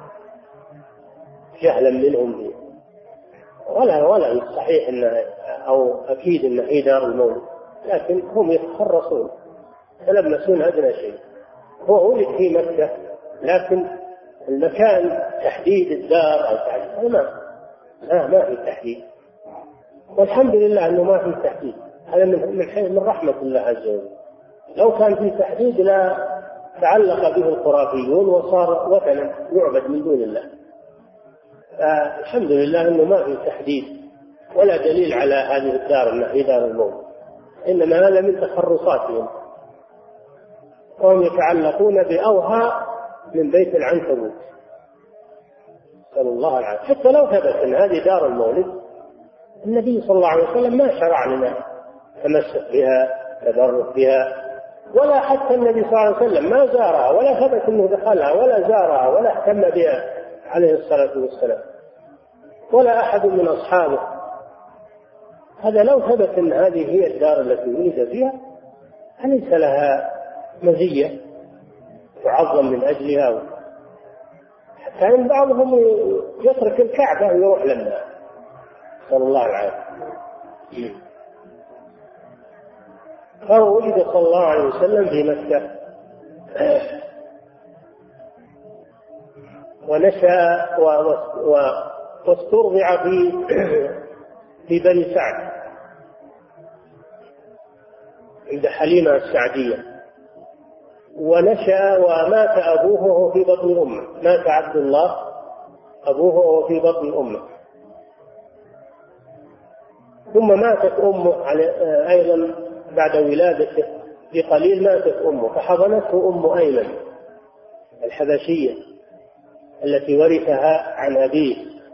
وجهلا منهم به. ولا ولا صحيح إن أو أكيد إن هي دار المولد، لكن هم يتخرصون يلمسون أدنى شيء. هو ولد في مكة، لكن المكان تحديد الدار أو تحديد ما لا ما في تحديد، والحمد لله أنه ما في تحديد. هذا من من رحمة الله عز وجل. لو كان في تحديد لا تعلق به الخرافيون وصار وثنا يعبد من دون الله. الحمد لله أنه ما في تحديد ولا دليل على هذه الدار أنها هي دار الموت، إنما هذا من تخرصاتهم، وهم يتعلقون بأوهى من بيت العنكبوت، نسأل الله العافية. حتى لو ثبت أن هذه دار المولد، النبي صلى الله عليه وسلم ما شرع لنا تمسك بها تبرك بها، ولا حتى النبي صلى الله عليه وسلم ما زارها ولا ثبت أنه دخلها ولا زارها ولا اهتم بها عليه الصلاة والسلام، ولا أحد من أصحابه. هذا لو ثبت أن هذه هي الدار التي ولد فيها أليس لها مزية تعظم من أجلها؟ حتى إن بعضهم يترك الكعبة ويروح لنا، صلى الله العافية. فهو ولد صلى الله عليه وسلم في مكة ونشأ واسترضع في في بني سعد عند حليمة السعدية. ونشأ ومات أبوه وهو في بطن أمه، مات عبد الله أبوه وهو في بطن أمه. ثم ماتت أمه أيضا بعد ولادته بقليل، ماتت أمه فحضنته أم أيمن الحبشية التي ورثها عن أبيه،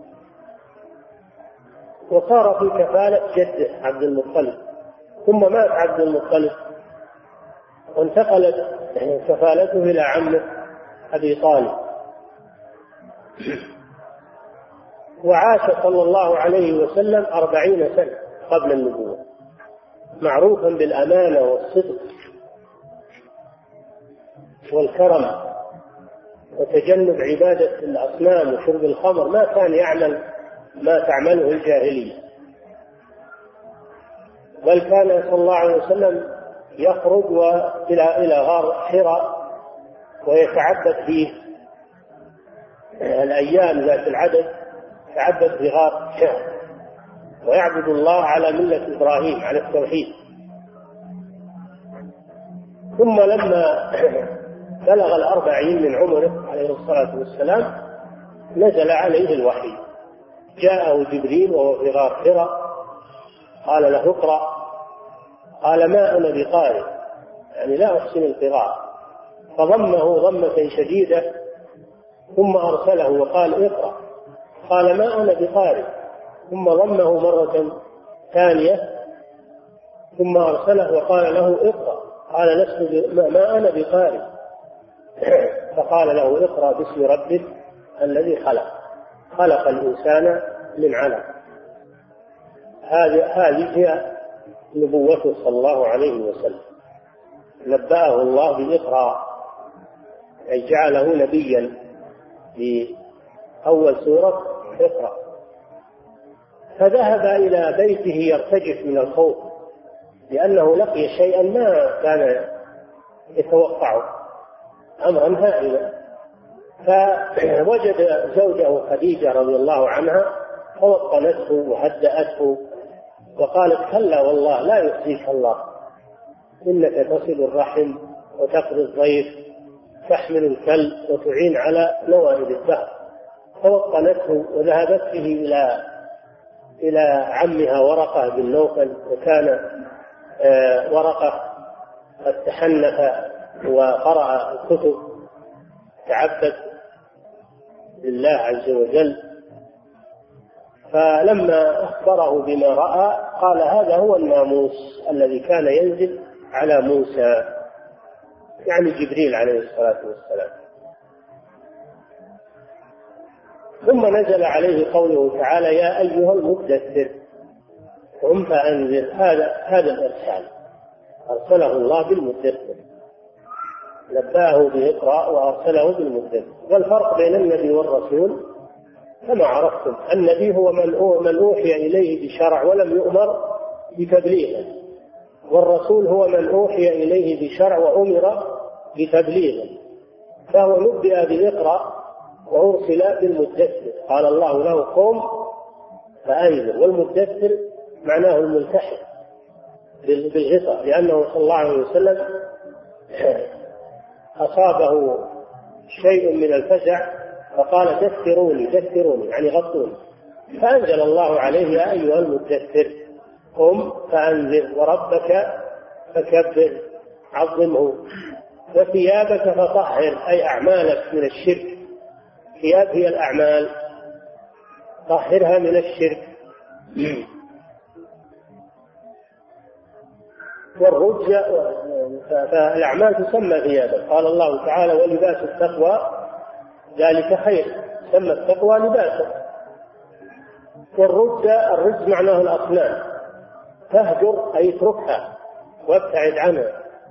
وصار في كفالة جده عبد المطلب. ثم مات عبد المطلب وانتقلت كفالته إلى عمه أبي طالب. وعاش صلى الله عليه وسلم أربعين سنة قبل النبوة، معروفا بالأمانة والصدق والكرم وتجنب عبادة الأصنام وشرب الخمر. ما كان يعمل ما تعمله الجاهلية، بل كان صلى الله عليه وسلم يخرج إلى غار حراء ويتعبد فيه الأيام ذات العدد، يتعبد في غار شهر ويعبد الله على ملة إبراهيم على التوحيد. ثم لما بلغ الأربعين من عمره عليه الصلاة والسلام نزل عليه الوحي، جاءه جبريل وهو في غار حراء قال له اقرأ، قال ما أنا بقارئ، يعني لا أحسن القراءة، فضمه ضمة شديدة ثم أرسله وقال اقرأ، قال ما أنا بقارئ، ثم ضمه مرة ثانية ثم أرسله وقال له اقرأ، قال لست ما أنا بقارئ، فقال له اقرأ باسم ربك الذي خلق خلق الإنسان من علق. هذه هي نبوته صلى الله عليه وسلم، نبأه الله بإقراء، أي جعله نبيا في أول سورة اقرأ. فذهب إلى بيته يرتجف من الخوف لأنه لقي شيئا ما كان يتوقعه، أمرا هائلا. فوجد زوجه خديجة رضي الله عنها فوطنته وهدأته وقالت كلا والله لا يخزيك الله، إنك تصل الرحم وتقضي الضيف تحمل الكلب وتعين على نوائب الدهر. فوطنته وذهبت به إلى إلى عمها ورقة بن نوفل، وكان آه ورقة قد تحنث وقرأ الكتب تعبد لله عز وجل. فلما أخبره بما رأى قال هذا هو الناموس الذي كان ينزل على موسى، يعني جبريل عليه الصلاة والسلام. ثم نزل عليه قوله تعالى يا أيها المدثر قم فأنذر. هذا هذا الإرسال أرسله الله بالمدثر، نبأه بإقراء وأرسله بالمدثر. والفرق بين النبي والرسول كما عرفتم، النبي هو من أوحي إليه بشرع ولم يؤمر بتبليغه، والرسول هو من أوحي إليه بشرع وأمر بتبليغه، فهو نبئ بإقراء وأرسل بالمدثر. قال الله له قم فأنذر، والمدثر معناه الملتحق بالغطاء، لأنه صلى الله عليه وسلم أصابه شيء من الفزع فقال دثروني دثروني يعني غطوني، فأنزل الله عليه يا أيها المدثر قم فأنذر وربك فكبر عظمه وثيابك فطهر، أي أعمالك من الشرك. ثياب هي الأعمال، طهرها من الشرك. والرجز فالأعمال تسمى ثيابا. قال الله تعالى ولباس التقوى ذلك خير، سمى التقوى لباسا. والرجز الرجز معناه الأصنام، تهجر أي اتركها وابتعد عنها.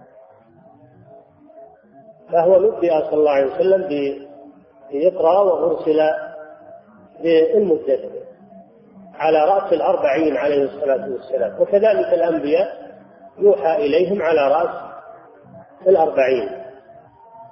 فهو نبئ صلى الله عليه وسلم بإقرأ وأرسل بالمدثر على رأس الأربعين عليه الصلاة والسلام، وكذلك الأنبياء يوحى إليهم على رأس الأربعين.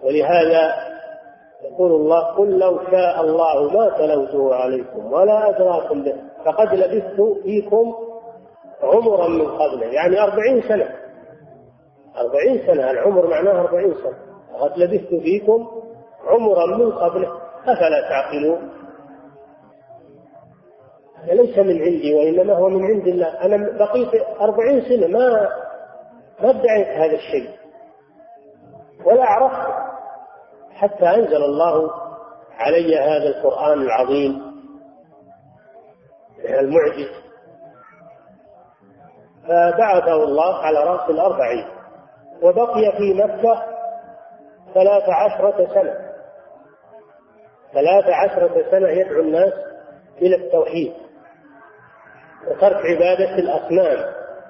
ولهذا يقول الله: قل لو شاء الله ما تلوته عليكم ولا أدراكم به فقد لبثت فيكم عمرا من قبله. يعني أربعين سنة، أربعين سنة، العمر معناه أربعين سنة، فقد لبثت فيكم عمرا من قبله أفلا تعقلون. ليس من عندي وإنما هو من عند الله. أنا بقيت أربعين سنة ما ما ادعيت هذا الشيء ولا عرفت حتى أنزل الله علي هذا القرآن العظيم المعجز. فبعثه الله على رأس الأربعين، وبقي في مكة ثلاث عشرة سنة، ثلاث عشرة سنة يدعو الناس إلى التوحيد وترك عبادة الأصنام.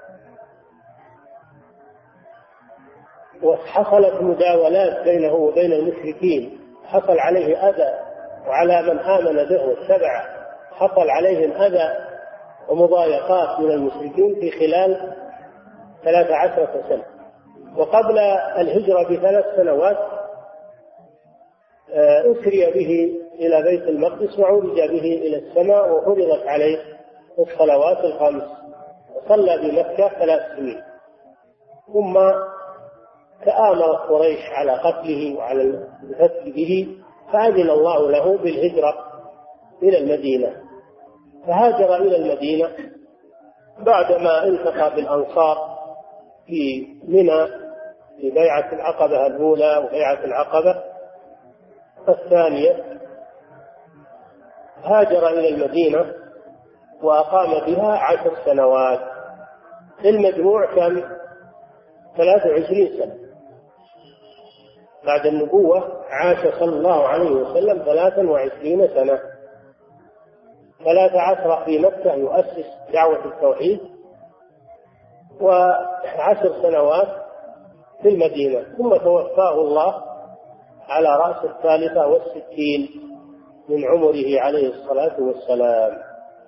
وحصلت مداولات بينه وبين المشركين، حصل عليه أذى، وعلى من آمن به واتبعه حصل عليهم أذى ومضايقات من المشركين في خلال ثلاث عشرة سنة. وقبل الهجرة بثلاث سنوات أسري به إلى بيت المقدس وعرج به إلى السماء وفرضت عليه الصلوات الخمس، وصلى بمكة ثلاث سنين. ثم تآمرت قريش على قتله وعلى الفتك به، فأذن الله له بالهجرة إلى المدينة، فهاجر إلى المدينة بعدما التقى بالأنصار في منى في بيعة العقبة الأولى وبيعة العقبة الثانية. هاجر إلى المدينة وأقام بها عشر سنوات، المجموع كان ثلاث وعشرين سنة. بعد النبوة عاش صلى الله عليه وسلم ثلاثا وعشرين سنة، ثلاث عشر في مكة يؤسس دعوة التوحيد، وعشر سنوات في المدينة، ثم توفاه الله على رأس الثالثة والستين من عمره عليه الصلاة والسلام.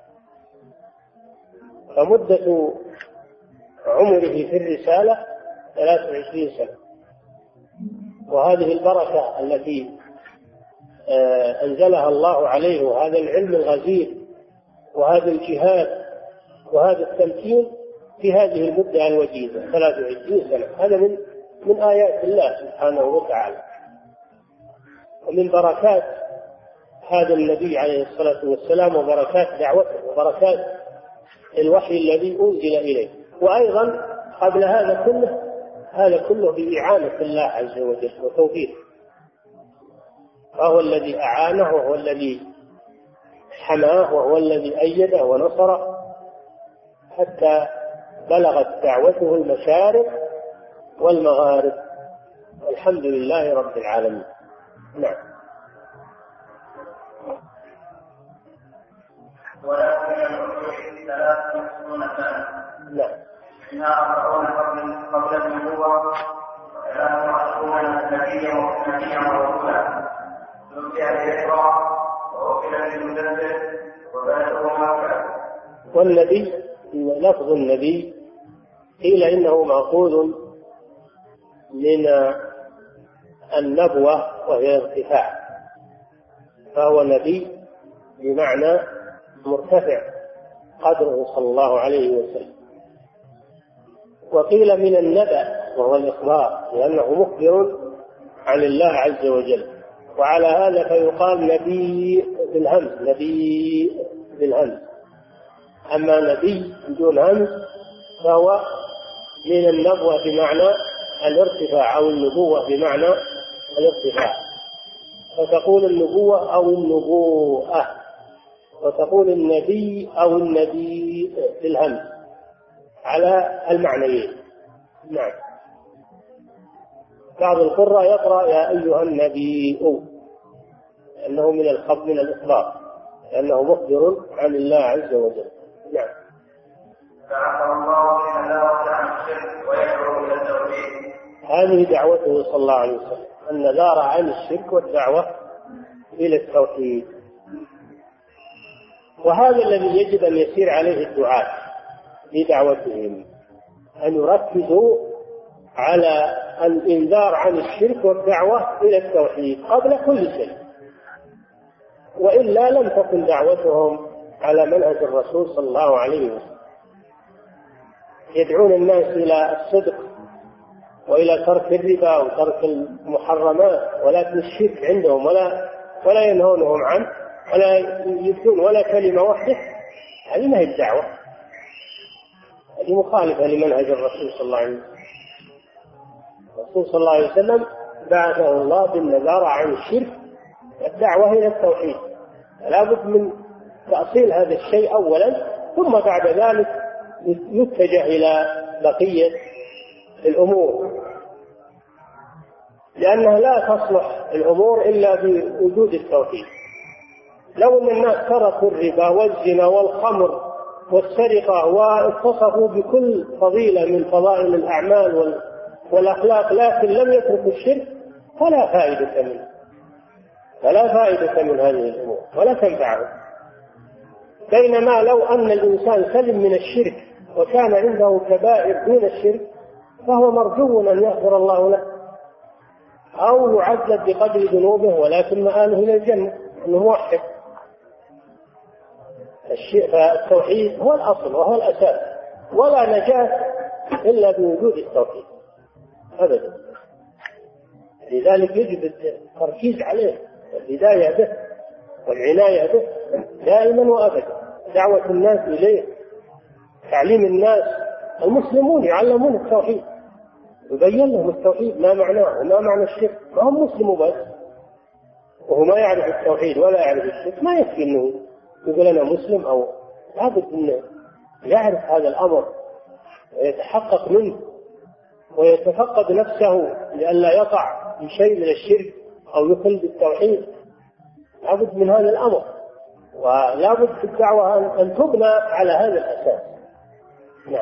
فمدة عمره في الرسالة ثلاث وعشرين سنة. وهذه البركة التي أنزلها الله عليه، وهذا العلم الغزير وهذا الجهاد وهذا التمكين في هذه المدة الوجيزة ثلاث وعشرين سنة، هذا من من آيات الله سبحانه وتعالى، ومن بركات هذا النبي عليه الصلاة والسلام، وبركات دعوته، وبركات الوحي الذي أنزل إليه. وأيضا قبل هذا كله، هذا كله بإعانة الله عز وجل وتوفيقه، وهو الذي أعانه، وهو الذي حماه، وهو الذي أيده ونصره حتى بلغت دعوته المشارق والمغارب، والحمد لله رب العالمين. نعم. ولكن العمر ثلاث وعشرون سنة. نعم. منها أربعون قبل النبوة، وثلاث وعشرون نبيا ونبيا ورسولا، نبي بإقرار ووكل بالمدبر وبلغه مكة. والنبي لفظ النبي قيل إنه مأخوذ من النبوة وهي ارتفاع، فهو نبي بمعنى مرتفع قدره صلى الله عليه وسلم. وقيل من النبأ وهو الإخبار، لأنه مخبر عن الله عز وجل، وعلى هذا فيقال نبي بالهمز، نبي بالهمز. أما نبي بدون همز فهو من النبوة بمعنى الارتفاع، أو النبوة بمعنى الارتفاع، فتقول النبوة أو النبوءة، وتقول النبي أو النبي بالهمز على المعنيين. نعم. بعض القراء يقرأ يا أيها النبي، لأنه من الخبر من الإخبار، لأنه مخبر عن الله عز وجل. نعم. فعفى الله بحلاوة عن الشرك ويدعو إلى التوحيد. هذه دعوته صلى الله عليه وسلم، النذار عن الشرك والدعوة إلى التوحيد. وهذا الذي يجب أن يسير عليه الدعاة في دعوتهم، أن يركزوا على الإنذار عن الشرك والدعوة إلى التوحيد قبل كل شيء، وإلا لم تكن دعوتهم على منهج الرسول صلى الله عليه وسلم. يدعون الناس إلى الصدق وإلى ترك الربا وترك المحرمات، ولكن الشرك عندهم ولا ولا ينهونهم عنه ولا يجدون ولا كلمة واحدة. هذه ما هي الدعوة، هذه مخالفة لمنهج الرسول صلى الله عليه وسلم. الرسول صلى الله عليه وسلم بعثه الله بالنذار عن الشرك والدعوة إلى التوحيد، فلا بد من تأصيل هذا الشيء أولا، ثم بعد ذلك يتجه إلى بقية الأمور، لأنها لا تصلح الأمور إلا بوجود التوحيد. لو أن الناس تركوا الربا والزنا والخمر والسرقة واتصفوا بكل فضيلة من فضائل الأعمال والأخلاق لكن لم يتركوا الشرك فلا فائدة منه، فلا فائدة من هذه الأمور ولا تنفعه. بينما لو أن الإنسان سلم من الشرك وكان عنده كبائر دون الشرك فهو مرجو أن يغفر الله له أو يعذب بقدر ذنوبه ولكن مآله إلى الجنة أنه موحد. فالتوحيد هو الأصل وهو الأساس، ولا نجاة إلا بوجود التوحيد أبدا. لذلك يجب التركيز عليه والبداية به والعناية به دائما وأبدا، دعوة الناس إليه، تعليم الناس. المسلمون يعلمون التوحيد، يبين لهم التوحيد ما معناه وما معنى الشرك. ما هم مسلموا بس وهو ما يعرف التوحيد ولا يعرف الشرك، ما يكفي أنه يقول أنا مسلم، أو لابد أنه يعرف هذا الأمر ويتحقق منه ويتفقد نفسه لئلا يقع في شيء من الشرك أو يخل بالتوحيد. لابد من هذا الأمر، ولابد في الدعوة أن تبنى على هذا الأساس. نعم.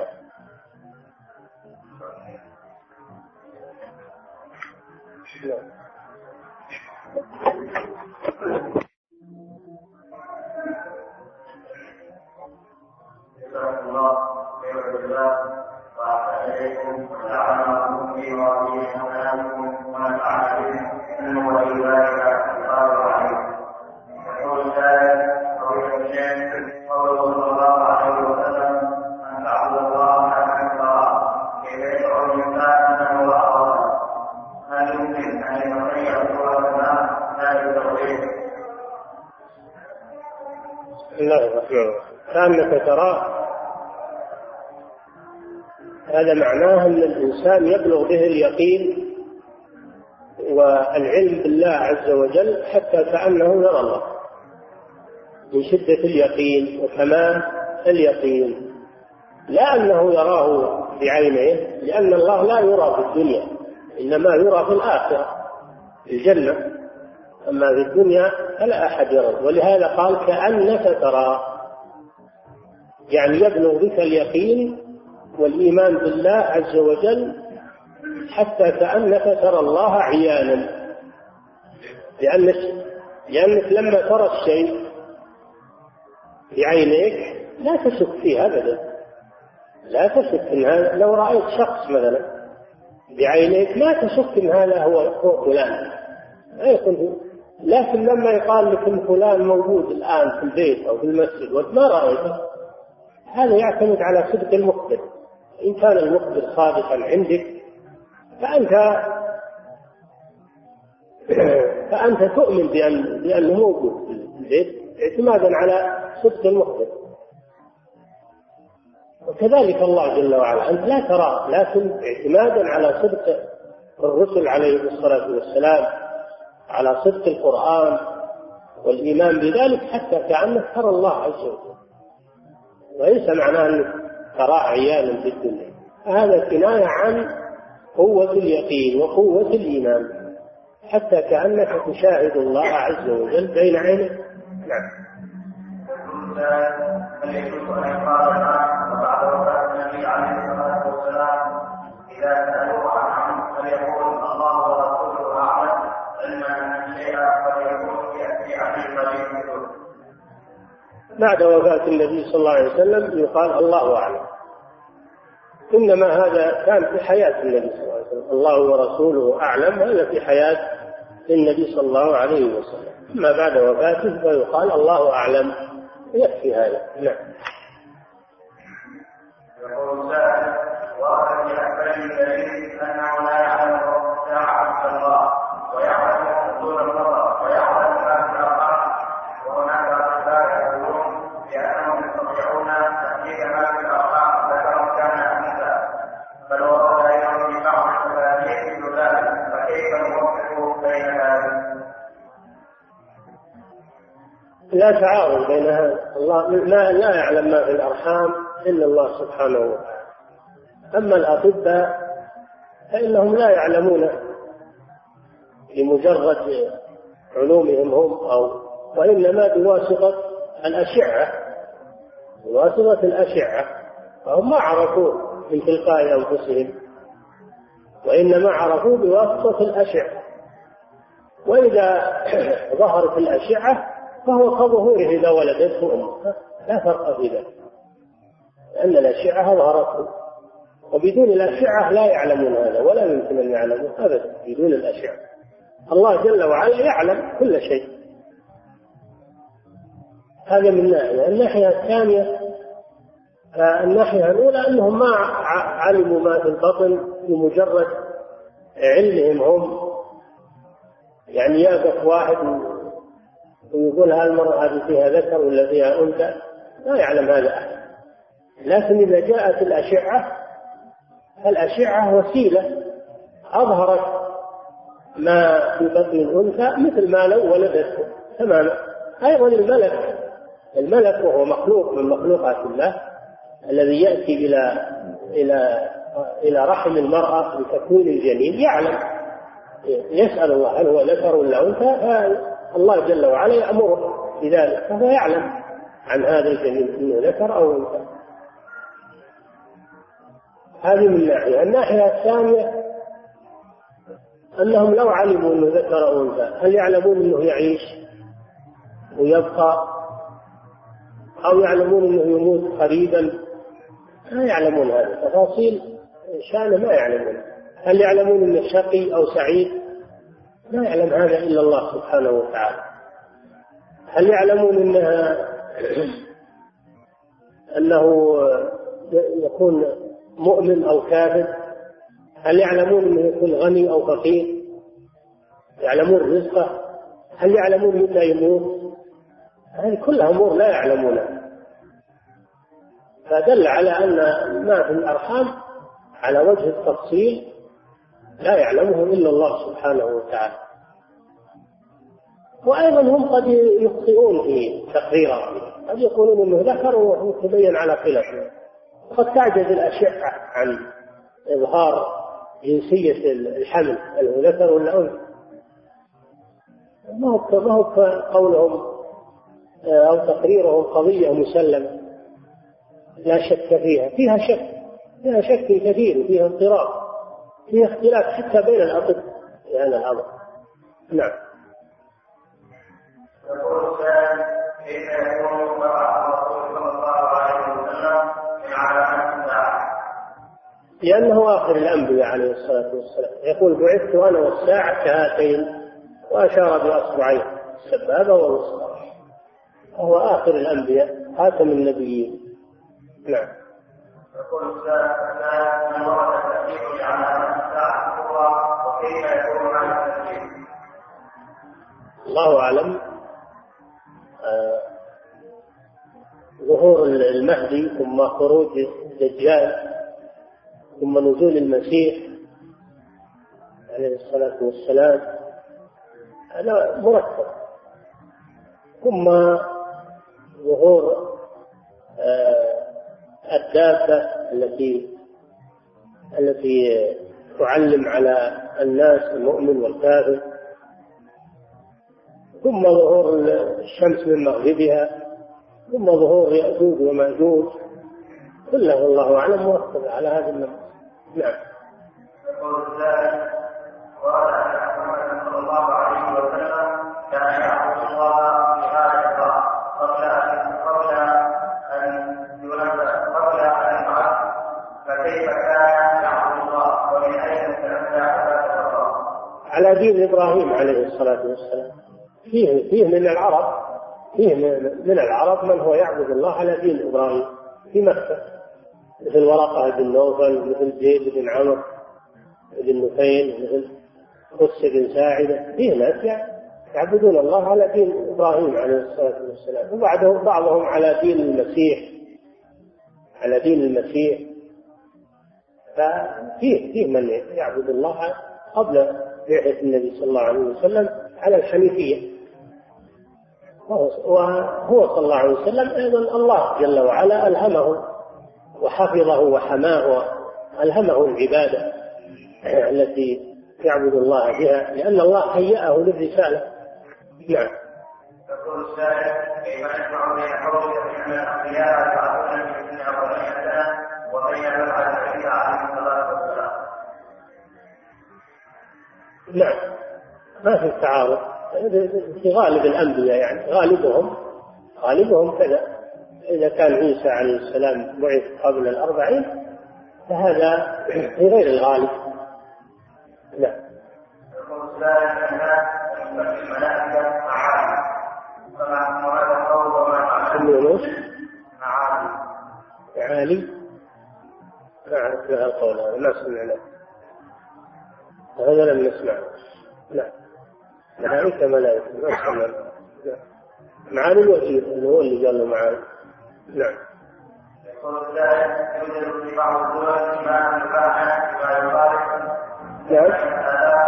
كأنك تراه، هذا معناه أن الإنسان يبلغ به اليقين والعلم بالله عز وجل حتى كأنه يرى الله، من شدة اليقين وكمال اليقين، لا أنه يراه بعينيه، لأن الله لا يرى في الدنيا إنما يرى في الآخرة في الجنة، أما في الدنيا فلا أحد يرى. ولهذا قال كأنك تراه، يعني يبلغ بك اليقين والإيمان بالله عز وجل حتى كأنك ترى الله عيانا، لأنك, لأنك لما ترى الشيء بعينيك لا تشك فيه أبدا، لا تشك إن هذا، لو رأيت شخص مثلا بعينيك ما تشك إن هذا هو فلان، لا يكون. لكن لما يقال لك إن فلان موجود الآن في البيت أو في المسجد وما رأيته، هذا يعتمد على صدق المخبر. إن كان المخبر صادقا عندك فأنت فأنت تؤمن بأن بأنه موجود في البيت اعتمادا على صدق المخبر. وكذلك الله جل وعلا أنت لا ترى، لكن اعتمادا على صدق الرسل عليهم الصلاة والسلام، على صدق القرآن والإيمان بذلك حتى كأنك ترى الله عز وجل، وليس معناه أنك تراه عيانا في الدنيا. هذا كناية عن قوة اليقين وقوة الإيمان حتى كأنك تشاهد الله عز وجل بين عينك. نعم. وبعد وفاة النبي عليه الصلاة والسلام إذا سألوه عنه فليقول الله ورسوله أعلم، علما أن شيئا فليقول يأتي عليه فليقول. بعد وفاة النبي صلى الله عليه وسلم يقال الله أعلم، إنما هذا كان في حياة النبي صلى الله عليه الله ورسوله أعلم، هذا في حياة النبي صلى الله عليه وسلم. أما بعد وفاته فيقال الله أعلم، يكفي هذا. نعم. يقول سائل: وأخذ بأكبر دليل أنه لا يعلم الساعة إلا الله، ويعلم حدود النظر، ويعلم ما في الأرحام، وهناك أطباء يقولون بأنهم يستطيعون تحديد ما في الأرحام ذكر كان أنثى، بل ورد أيضا في بعض التفاسير مثل ذلك، فكيف نوفق بين هذا؟ لا تعارض بين هذا، الله لا, لا يعلم ما في الأرحام إلا الله سبحانه وتعالى. أما الأطباء فإنهم لا يعلمون بمجرد علومهم هم، أو وإنما بواسطة الأشعة، بواسطة الأشعة، فهم ما عرفوا من تلقاء أنفسهم، وإنما عرفوا بواسطة الأشعة. وإذا ظهرت الأشعة فهو كظهوره إذا ولدته أمه، لا فرق في ذلك، لأن الأشعة ظهرته، وبدون الأشعة لا يعلمون هذا، ولا يمكن أن يعلموا أبدا بدون الأشعة. الله جل وعلا يعلم كل شيء. هذا من ناحية. الناحية الثانية، الناحية الأولى أنهم ما علموا ما في البطن بمجرد علمهم هم، يعني يقف واحد ويقول هالمرأة هذه فيها ذكر ولا فيها أنثى، لا يعلم هذا أحد. لكن إذا جاءت الأشعة، الأشعة وسيلة أظهرت ما في بطن الأنثى مثل ما لو ولدته تماما. أيضا الملك الملك وهو مخلوق من مخلوقات الله، الذي يأتي إلى إلى إلى رحم المرأة لتكوين الجنين، يعلم، يسأل الله هل هو ذكر ولا أنثى، الله جل وعلا يأمره بذلك، فهو يعلم عن هذا الجنين إنه ذكر أو أنثى. هذه من ناحية. الناحية الثانية أنهم لو علموا أنه ذكر أو أنثى، هل يعلمون أنه يعيش ويبقى، أو يعلمون أنه يموت قريبا؟ لا يعلمون هذه تفاصيل شأنه، ما يعلمون. هل يعلمون أنه شقي أو سعيد؟ لا يعلم هذا إلا الله سبحانه وتعالى. هل يعلمون أنها أنه يكون مؤمن أو كافر؟ هل يعلمون أنه يكون غني أو فقير؟ يعلمون رزقه؟ هل يعلمون متى يموت؟ هذه كلها أمور لا يعلمونها. فدل على أن ما في الأرحام على وجه التفصيل لا يعلمه إلا الله سبحانه وتعالى. وأيضا هم قد يخطئون في تقريرهم، قد يقولون أنه ذكر وتبين على خلافه، وقد تعجز الأشعة عن إظهار جنسية الحمل، هل هو ذكر ولا أنثى. ما هو قولهم أو تقريرهم قضية مسلمة لا شك فيها، فيها شك، فيها شك كثير، وفيها اضطراب، فيها اختلاف حتى بين الأطباء في هذا الأمر. نعم. يقول السائل: كيف يكون مبعث الرسول صلى الله عليه وسلم من علامات الساعة؟ لأنه آخر الأنبياء عليه الصلاة والسلام، يقول: بعثت أنا والساعة كهاتين، وأشار بأصبعيه السبابة والوسطى، وهو آخر الأنبياء خاتم النبيين. نعم. يقول السائل: من ورد التأكيد علامات الساعة الكبرى، وكيف يكون هذا التأكيد؟ الله أعلم. آه ظهور المهدي، ثم خروج الدجال، ثم نزول المسيح عليه الصلاة والسلام، هذا مرتب. ثم ظهور آه الدابة التي التي تعلم على الناس المؤمن والكافر، ثم ظهور الشمس من مغربها، ثم ظهور يأجوج ومأجوج، كله الله أعلم موكل على هذا النمط. نعم. يقول السائل: وقال محمد صلى الله عليه وسلم كان يعبد الله بهذا الدعاء قبل أن قبل أن ينبأ قبل أن يبعث، فكيف كان يعبد الله ومن أين على دين إبراهيم عليه الصلاة والسلام. فيه فيه من العرب فيه من العرب من هو يعبد الله على دين إبراهيم في مكة، مثل ورقة بن نوفل، مثل زيد بن عمرو بن نفيل، مثل قس بن ساعدة. فيه ناس يعبدون الله على دين إبراهيم عليه الصلاة والسلام، وبعدهم بعضهم على دين المسيح على دين المسيح ففيه فيه من يعبد الله قبل بعثة النبي صلى الله عليه وسلم على الحنيفية. وهو صلى الله عليه وسلم أيضا الله جل وعلا ألهمه وحفظه وحماه وألهمه العبادة التي يعبد الله بها، لأن الله هيأه للرسالة. نعم. يقول السائل: كيف نجمع بين قولك ان الانبياء يبعثون في الدنيا أربعين سنة وبين مبعث عيسى عليه الصلاة والسلام؟ نعم، ما في تعارض في غالب الأنبياء، يعني غالبهم غالبهم كذا. إذا كان عيسى عليه السلام بعث قبل الأربعين فهذا في غير الغالب. نعم. يقول السائل: ان الملائكة معاني فما هذا القول وما معناه؟ معاني معاني ما أعرف لها القول هذا، ما سمعنا هذا، لم نسمع. لا ملائكة ملائكة ما سمعنا. معاني الوحيد اللي هو اللي قال له معاني. نعم. يقول السائل: يوجد في بعض الدول إيمان مباحا بما يخالف نعم.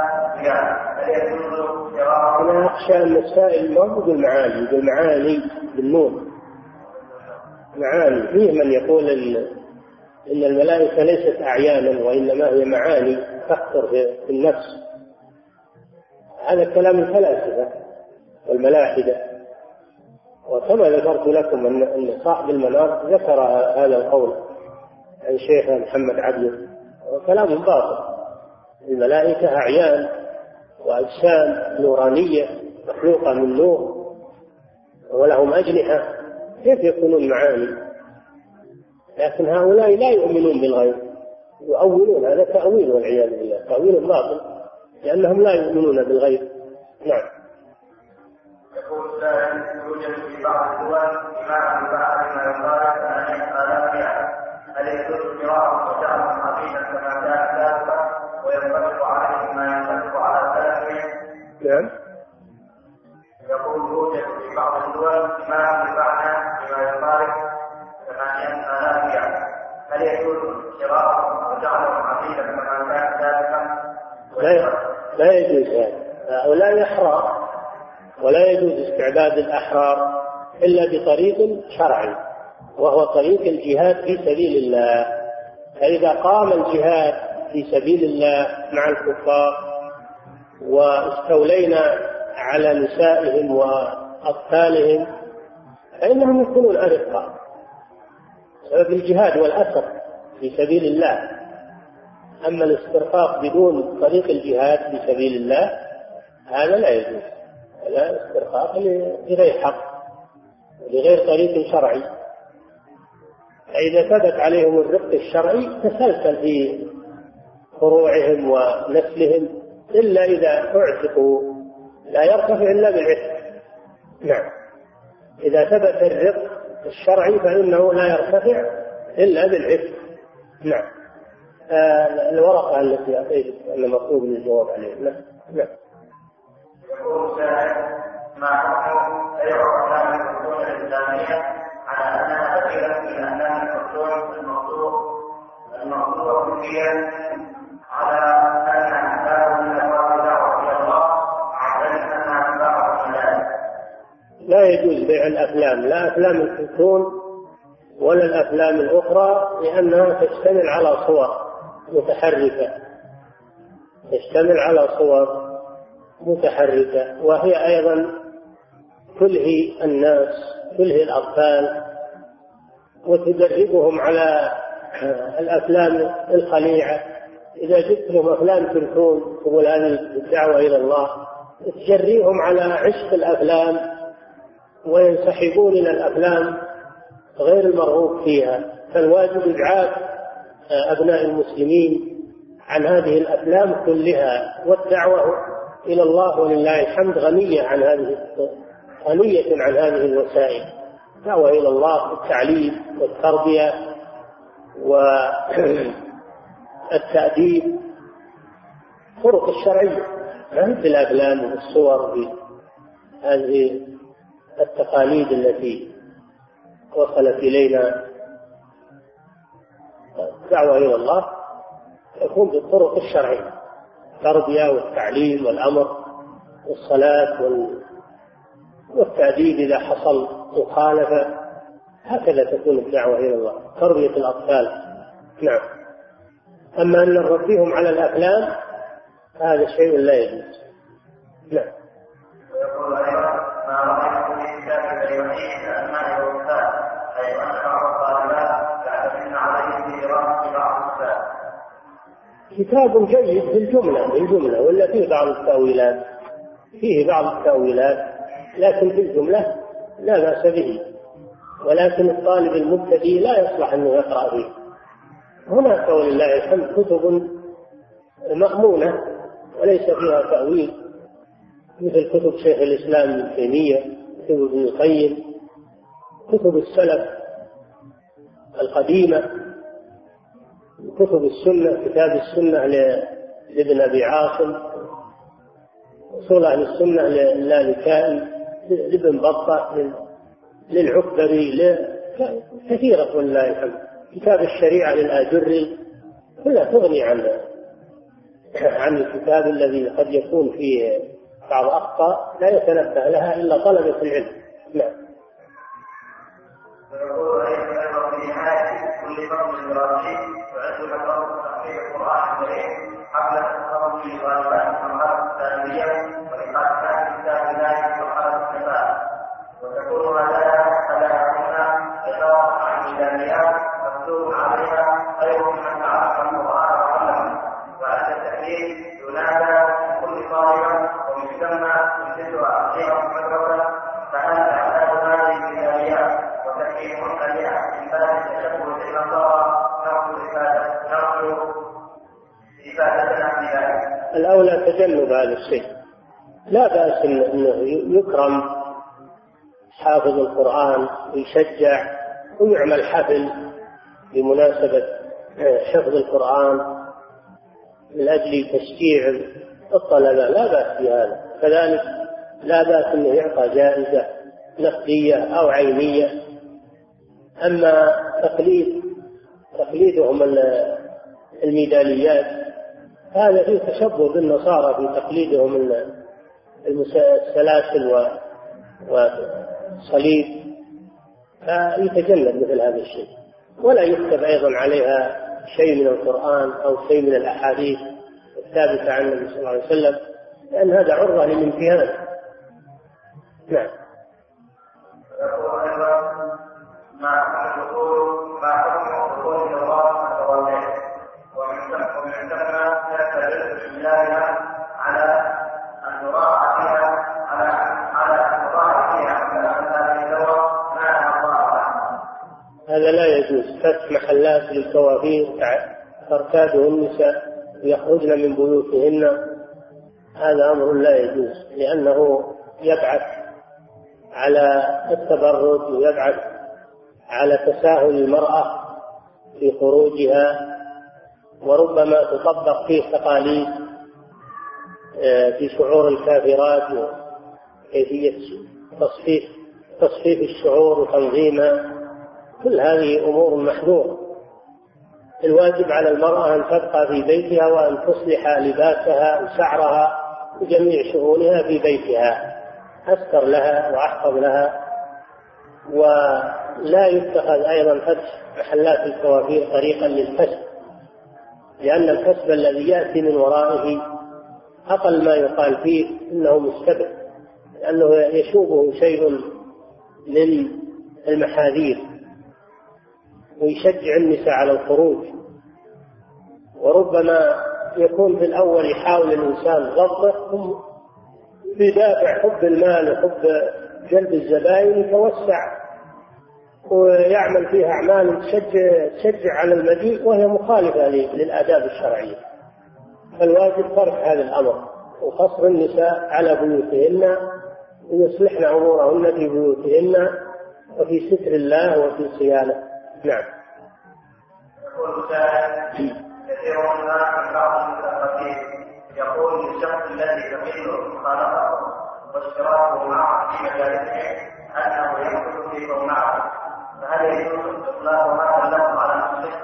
أنا أخشى أن السائل ما يقول معاني، يقول معاني بالنون. معاني. فيه من يقول إن إن الملائكة ليست أعيانا وإنما هي معاني تخطر في النفس. هذا كلام الفلاسفة والملاحدة. وكما ذكرت لكم أن صاحب المنار ذكر هذا القول عن شيخ محمد عبده، وكلام باطل. الملائكة أعيان وأجسام نورانية مخلوقة من نور ولهم أجنحة، كيف يكونون معاني؟ لكن هؤلاء لا يؤمنون بالغيب، يؤولون. هذا تأويل والعياذ بالله، تأويل باطل، لأنهم لا يؤمنون بالغيب. نعم. يقول السائل: يوجد في بعض الدول إمام بعد ما يقال أن آلاف يعني هل يجوز قراءة وجعل حقيقة كما كان سابقا وينطبق عليه ما ينطبق على سلفه؟ نعم. يقول: يوجد في بعض الدول إمام بمعنى بما يقال ثمانية آلاف يعني هل يجوز قراءة وجعل حقيقة كما كان سابقا؟ لا لا يجوز هذا. هؤلاء أحرار، ولا يجوز استعباد الأحرار إلا بطريق شرعي، وهو طريق الجهاد في سبيل الله. فإذا قام الجهاد في سبيل الله مع الكفار واستولينا على نسائهم وأطفالهم فإنهم يكونون أرقاء بسبب الجهاد والأسر في سبيل الله. أما الاسترقاق بدون طريق الجهاد في سبيل الله هذا لا يجوز، هذا استرقاق لغير حق لغير طريق شرعي. فإذا ثبت عليهم الرق الشرعي تسلسل في فروعهم ونسلهم، إلا إذا اعتقوا لا يرتفع إلا بالعتق. نعم. إذا ثبت الرق الشرعي فإنه لا يرتفع إلا بالعتق. نعم. آه الورقة التي أعطيت أنا مطلوب للجواب عليها. نعم. نعم. يقول السائل: ما حكم أي أحكام الأصول الإسلامية على أنها كثيرة من أحكام الأصول الموضوع الموضوع كليا على أن أحكام من أبواب دعوة إلى الله على أنها أتباع الملائكة؟ لا يجوز بيع الأفلام، لا أفلام الكرتون ولا الأفلام الأخرى، لأنها تشتمل على صور متحركة تشتمل على صور متحركة وهي أيضا تلهي الناس، تلهي الأطفال وتدربهم على الأفلام الخليعة. إذا جبت لهم أفلام كرتون تقول هذه الدعوة إلى الله، تجريهم على عشق الأفلام وينسحبون إلى الأفلام غير المرغوب فيها. فالواجب إبعاد أبناء المسلمين عن هذه الأفلام كلها، والدعوة إلى الله ولله الحمد غنية عن هذه غنية عن هذه الوسائل. دعوة إلى الله بالتعليم والتربية والتأديب، طرق الشرعية، مثل الأفلام والصور بهذه التقاليد التي وصلت إلينا. دعوة إلى الله تكون بالطرق الشرعية، التربية والتعليم والأمر والصلاة والتأديب إذا حصل مخالفة، هكذا تكون الدعوة إلى الله، تربية الأطفال. نعم. أما أن نربيهم على الأفلام هذا شيء لا يجوز. نعم. ويقول أيضا ما رأيت في كتاب اليمين كأنه وفاء، أي أن بعض الطالبات يعتمدن عليه في دراسة بعض الكتاب. كتاب جيد بالجملة بالجملة ولا فيه بعض التأويلات، فيه بعض التأويلات لكن في الجملة لا بأس به، ولكن الطالب المبتدئ لا يصلح أنه يقرأ فيه. هناك ولله الحمد كتب مأمونة وليس فيها تأويل، مثل كتب شيخ الإسلام ابن تيمية، كتب ابن القيم، كتب السلف القديمة، كتب السنة، كتاب السنة لابن أبي عاصم، أصول أهل السنة للالكائي، لابن بطة، للعكبري، كثيرة ولله الحمد، كتاب الشريعة للآجري، كلها تغني عن عن الكتاب الذي قد يكون فيه بعض أخطاء لا يتنبه لها إلا طلبة العلم. نعم. ويقول أيضا في نهاية كل فصل دراسي يعد مدرسة تحقيق القرآن الكريم قبل التخرج لطالبات المرحلة الثانوية ولقاءات كتاب الله في مرحلة الشباب، وتكون هدايا هداياهن يتوقع عن الميزانيات مكتوب عليها خير من تعلم القرآن وعلمه، وعند التأكيد ينادى كل طالبة ويسمى يجدها أخيرا في المدرسة، فهل أعداد هذه الميزانيات وتكريم عليها من باب التشبه بالنصارى نرجو إفادة نرجو إفادتنا في ذلك؟ الأولى تجنب هذا الشيء، لا بأس أنه يكرم حافظ القرآن ويشجع ويعمل حفل بمناسبة حفظ القرآن من أجل تشجيع الطلبة، لا بأس بهذا. كذلك لا بأس أنه يعطى جائزة نقدية أو عينية. أما تقليد تقليدهم الميداليات هذا فيه تشبه بالنصارى في تقليدهم السلاسل والصليب، فيتجنب مثل هذا الشيء، ولا يكتب أيضا عليها شيء من القرآن أو شيء من الأحاديث الثابتة عن النبي صلى الله عليه وسلم، لأن هذا عرضة للامتهان. نعم. ويقول أيضا ما حكم الدخول ما حكم الدخول إلى الله التوالي ومن ثم يعتبر بلادنا على أن نراعى فيها على على أن نراعى فيها على أن هذه الدورة ما الله. هذا لا يجوز، فتح محلات للكوافير ترتاده النساء ويخرجن من بيوتهن، هذا أمر لا يجوز، لأنه يبعث على التبرج ويبعث على تساهل المرأة في خروجها، وربما تطبق فيه تقاليد في شعور الكافرات وكيفية تصفيف تصفيف الشعور وتنظيمها، كل هذه أمور محظورة. الواجب على المرأة أن تبقى في بيتها وأن تصلح لباسها وشعرها وجميع شؤونها في بيتها، أستر لها وأحفظ لها. ولا يتخذ أيضا فتح محلات الكوافير طريقا للكسب، لأن الكسب الذي يأتي من ورائه أقل ما يقال فيه إنه مستبد، لأنه يشوبه شيء من المحاذير ويشجع النساء على الخروج. وربما يكون في الأول يحاول الإنسان ضبطه، ثم بدافع حب المال وحب جلب الزبائن يتوسع ويعمل فيها أعمال تشجع, تشجع على المجيء وهي مخالفة للآداب الشرعية. فالواجب ترك هذا الأمر وقصر النساء على بيوتهن ويصلحن أمورهن في بيوتهن وفي ستر الله وفي صيانة. نعم. يقول سائل كثير من بعض المتقدمين يقول للشخص الذي تقل مخالفته واشتراكه معه في مجالسه أنه يدخل فيكم معه، فهل يجوز إطلاق هذا اللفظ على نفسه؟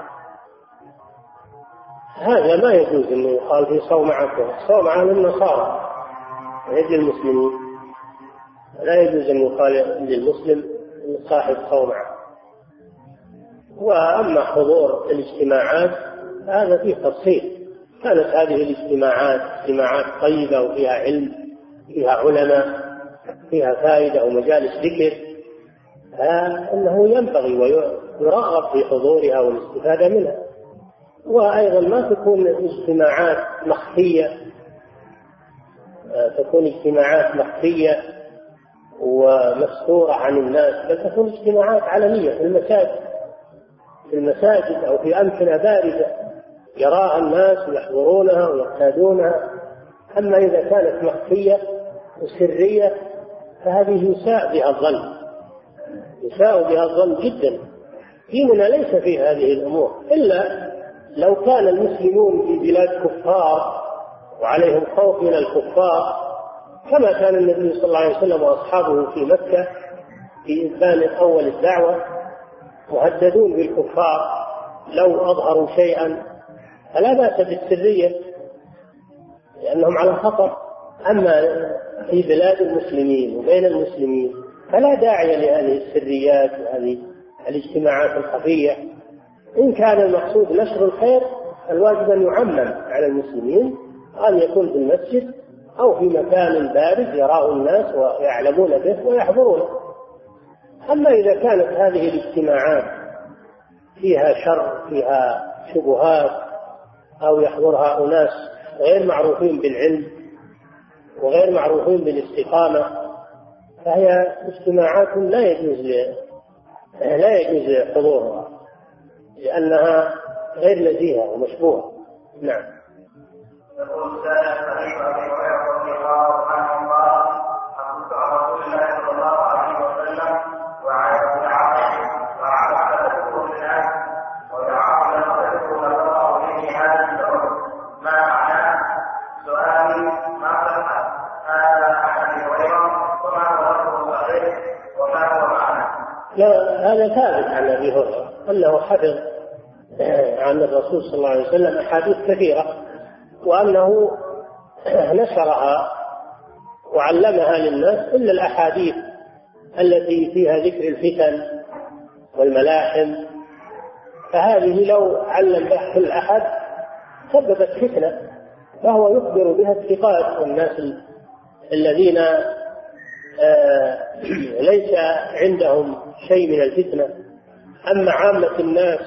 هذا ما يجوز أن يقال في صومعته، صومعة للنصارى ويجي المسلمين، لا يجوز أن يقال للمسلم صاحب صومعة. وأما حضور الاجتماعات هذا فيه تفصيل، كانت هذه الاجتماعات اجتماعات طيبة وفيها علم فيها علماء فيها فائدة ومجالس ذكر، فإنه ينبغي ويرغب في حضورها والاستفادة منها. وأيضا ما تكون اجتماعات مخفية، تكون اجتماعات مخفية ومستورة عن الناس، بل تكون اجتماعات علنية في المساجد في المساجد أو في أمكنة باردة يراها الناس ويحضرونها ويقتادونها. أما إذا كانت مخفية وسرية فهذه يساء بها الظن يساء بها الظن جدا. ديننا ليس في هذه الأمور، إلا لو كان المسلمون في بلاد كفار وعليهم خوف من الكفار، كما كان النبي صلى الله عليه وسلم وأصحابه في مكة في إذان أول الدعوة مهددون بالكفار لو أظهروا شيئا، فلا بأس بالسرية لأنهم على خطر. أما في بلاد المسلمين وبين المسلمين فلا داعي لهذه السريات وهذه الاجتماعات الخفية. إن كان المقصود نشر الخير الواجب أن يعمم على المسلمين، أن يكون في المسجد أو في مكان بارد يراه الناس ويعلمون به ويحضرونه. أما إذا كانت هذه الاجتماعات فيها شر فيها شبهات أو يحضرها أناس غير معروفين بالعلم وغير معروفين بالاستقامة، فهي اجتماعات لا يجوز لا يجوز حضورها لأنها غير نزيهة ومشبوهة. نعم. يقول السائل حديث أبي هريرة رضي الله عنه قال: حدثت عن رسول الله صلى الله عليه وسلم وعلى العرش وعلى عدده الناس ويعرض نفسه نظره به هذا السبب ما معناه؟ سؤالي: ما تفعل هذا عن أبي هريرة وما هو لفظه صحيح وما هو معناه؟ لا، هذا ثابت عن أبي هريرة أنه حفظ عن الرسول صلى الله عليه وسلم أحاديث كثيرة وأنه نشرها وعلمها للناس، إلا الأحاديث التي فيها ذكر الفتن والملاحم، فهذه لو علم بها كل أحد سببت فتنة، فهو يخبر بها الثقات والناس الذين ليس عندهم شيء من الفتنة. أما عامة الناس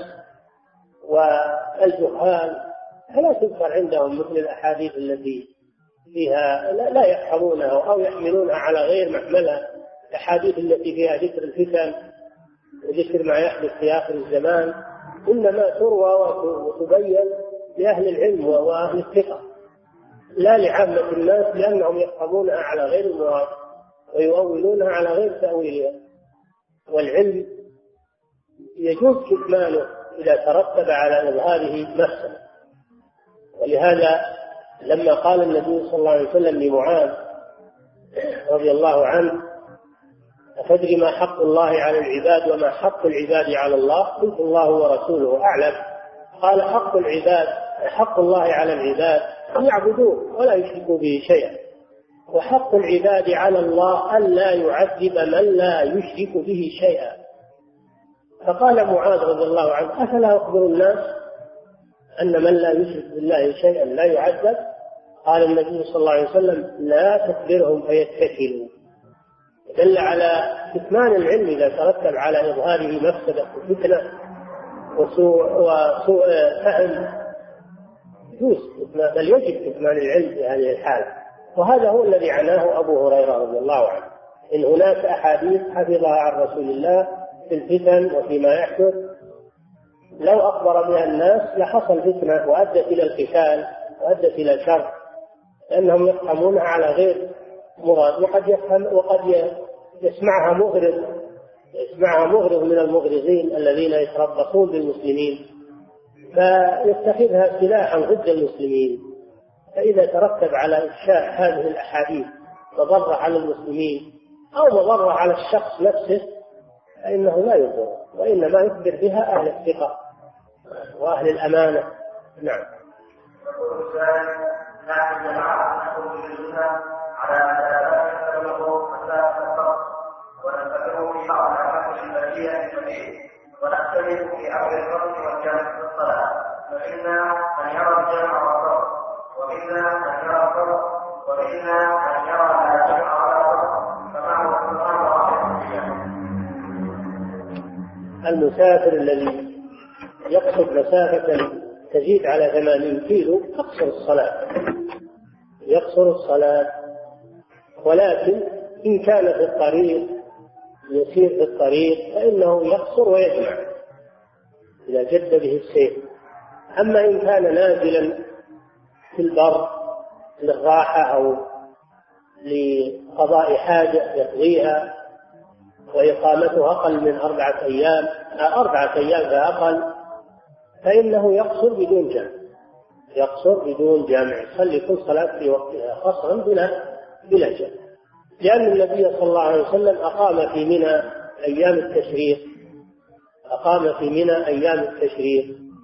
والجهال فلا تذكر عندهم مثل الأحاديث التي فيها لا يفهمونها أو يحملونها على غير محملها، الأحاديث التي فيها ذكر الفتن وذكر ما يحدث في آخر الزمان إنما تروى وتبين لأهل العلم وأهل الثقة، لا لعامة الناس، لأنهم يفهمونها على غير المراد ويؤولونها على غير تأويلها. والعلم يجوز كتمانه إذا ترتب على إظهاره مفسدة. ولهذا لما قال النبي صلى الله عليه وسلم لمعاذ رضي الله عنه: أتدري ما حق الله على العباد وما حق العباد على الله؟ قلت: الله ورسوله أعلم. قال: حق العباد حق الله على العباد أن يعبدوه ولا يشركوا به شيئا، وحق العباد على الله أن لا يعذب من لا يشرك به شيئا. فقال معاذ رضي الله عنه: أفلا أخبر الناس أن من لا يشرك بالله شيئا لا يعذب؟ قال النبي صلى الله عليه وسلم: لا تخبرهم فيتكلوا. دل على كتمان العلم إذا ترتب على إظهاره مفسدة وفتنة وسوء, وسوء فهم، بل يجب كتمان العلم في هذه الحالة. وهذا هو الذي عناه أبو هريرة رضي الله عنه، إن هناك أحاديث حفظها عن رسول الله في الفتن وفيما يحدث لو أخبر بها الناس لحصل فتنة وأدت إلى القتال وأدت إلى شر لأنهم يفهمونها على غير مراد، وقد يفهم وقد يسمعها مغرض يسمعها مغرض من المغرضين الذين يتربصون بالمسلمين فيتخذها سلاحا ضد المسلمين. فإذا ترتب على إفشاء هذه الأحاديث مضرة على المسلمين أو مضرة على الشخص نفسه فإنه لا يضر، وإنما يخبر بها أهل الثقة وأهل الأمانة. نعم. على ثلاثة نقول مسافة ونتبعه في بعض الأماكن البرية الكبير ونختلف في أمر الفرد والجمع في الصلاة، فإنا من يرى الجمع والفرد ومنا من يرى الفرد ومنا من يرى لا جمع ولا فرد، فما هو الإمام واحد. المسافر الذي يقصد مسافة تزيد على ثمانين كيلو يقصر الصلاة يقصر الصلاة ولكن إن كان في الطريق يسير في الطريق فإنه يقصر ويجمع إذا جد به السير. أما إن كان نازلا في البر للراحة أو لقضاء حاجة يقضيها وإقامته أقل من أربعة أيام أربعة أيام فأقل فإنه يقصر بدون جمع يقصر بدون جمع يصلي كل صلاة في وقتها قصرا بلا بلا جمع، لأن النبي صلى الله عليه وسلم أقام في منى أيام التشريق أقام في منى أيام التشريق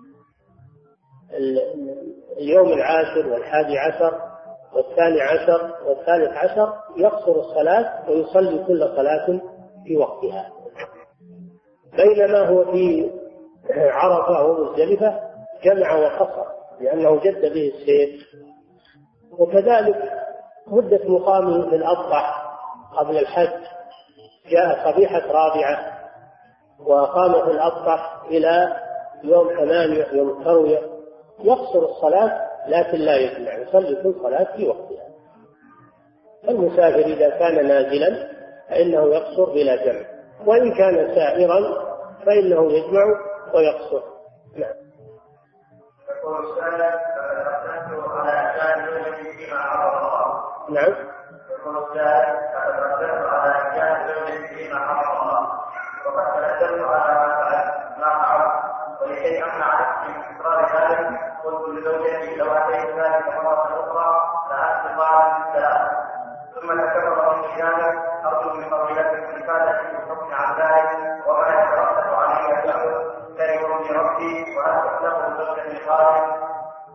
اليوم العاشر والحادي عشر والثاني عشر والثالث عشر يقصر الصلاة ويصلي كل صلاة في وقتها، بينما هو في عرفة ومزدلفة جمع وقصر لأنه جد به السير. وكذلك مدة مقامه في الأضحى قبل الحج جاء صبيحة رابعة وأقام في الأضحى إلى يوم ثمانية يوم التروية يقصر الصلاة لكن لا يجمع يصلي كل صلاة في وقتها. المسافر إذا كان نازلا فإنه يقصر بلا جمع، وإن كان سائرا فإنه يجمع ويقصر. نعم. يقول السائل فقد على أحكام فيما حرم الله. نعم. يقول السائل فقد على أحكام فيما حرم الله وقد تنزلت على ما فعل ما فعل ولكي أمنع نفسي من إكرار ذلك قلت لزوجتي لو أتيت ذلك مرة أخرى فأنت قال لا، ثم تكرر من ذلك أرجو من فضيلتكم الإفادة في الحكم عن ذلك وما يترتب عليه الأمر كريم بربي وأن له زوجة خالد.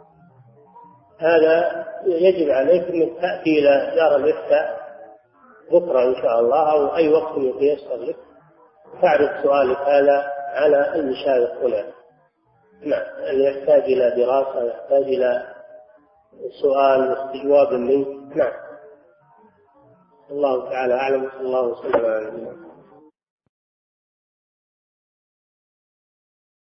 هذا يجب عليك أن تأتي إلى دار الإفتاء بكرة إن شاء الله أو أي وقت يتيسر لك تعرض سؤالك هذا على المشايخ هنا. نعم. اللي يحتاج إلى دراسة يحتاج إلى سؤال واستجواب منك. نعم. الله تعالى أعلم. صلى الله وسلم على نبينا.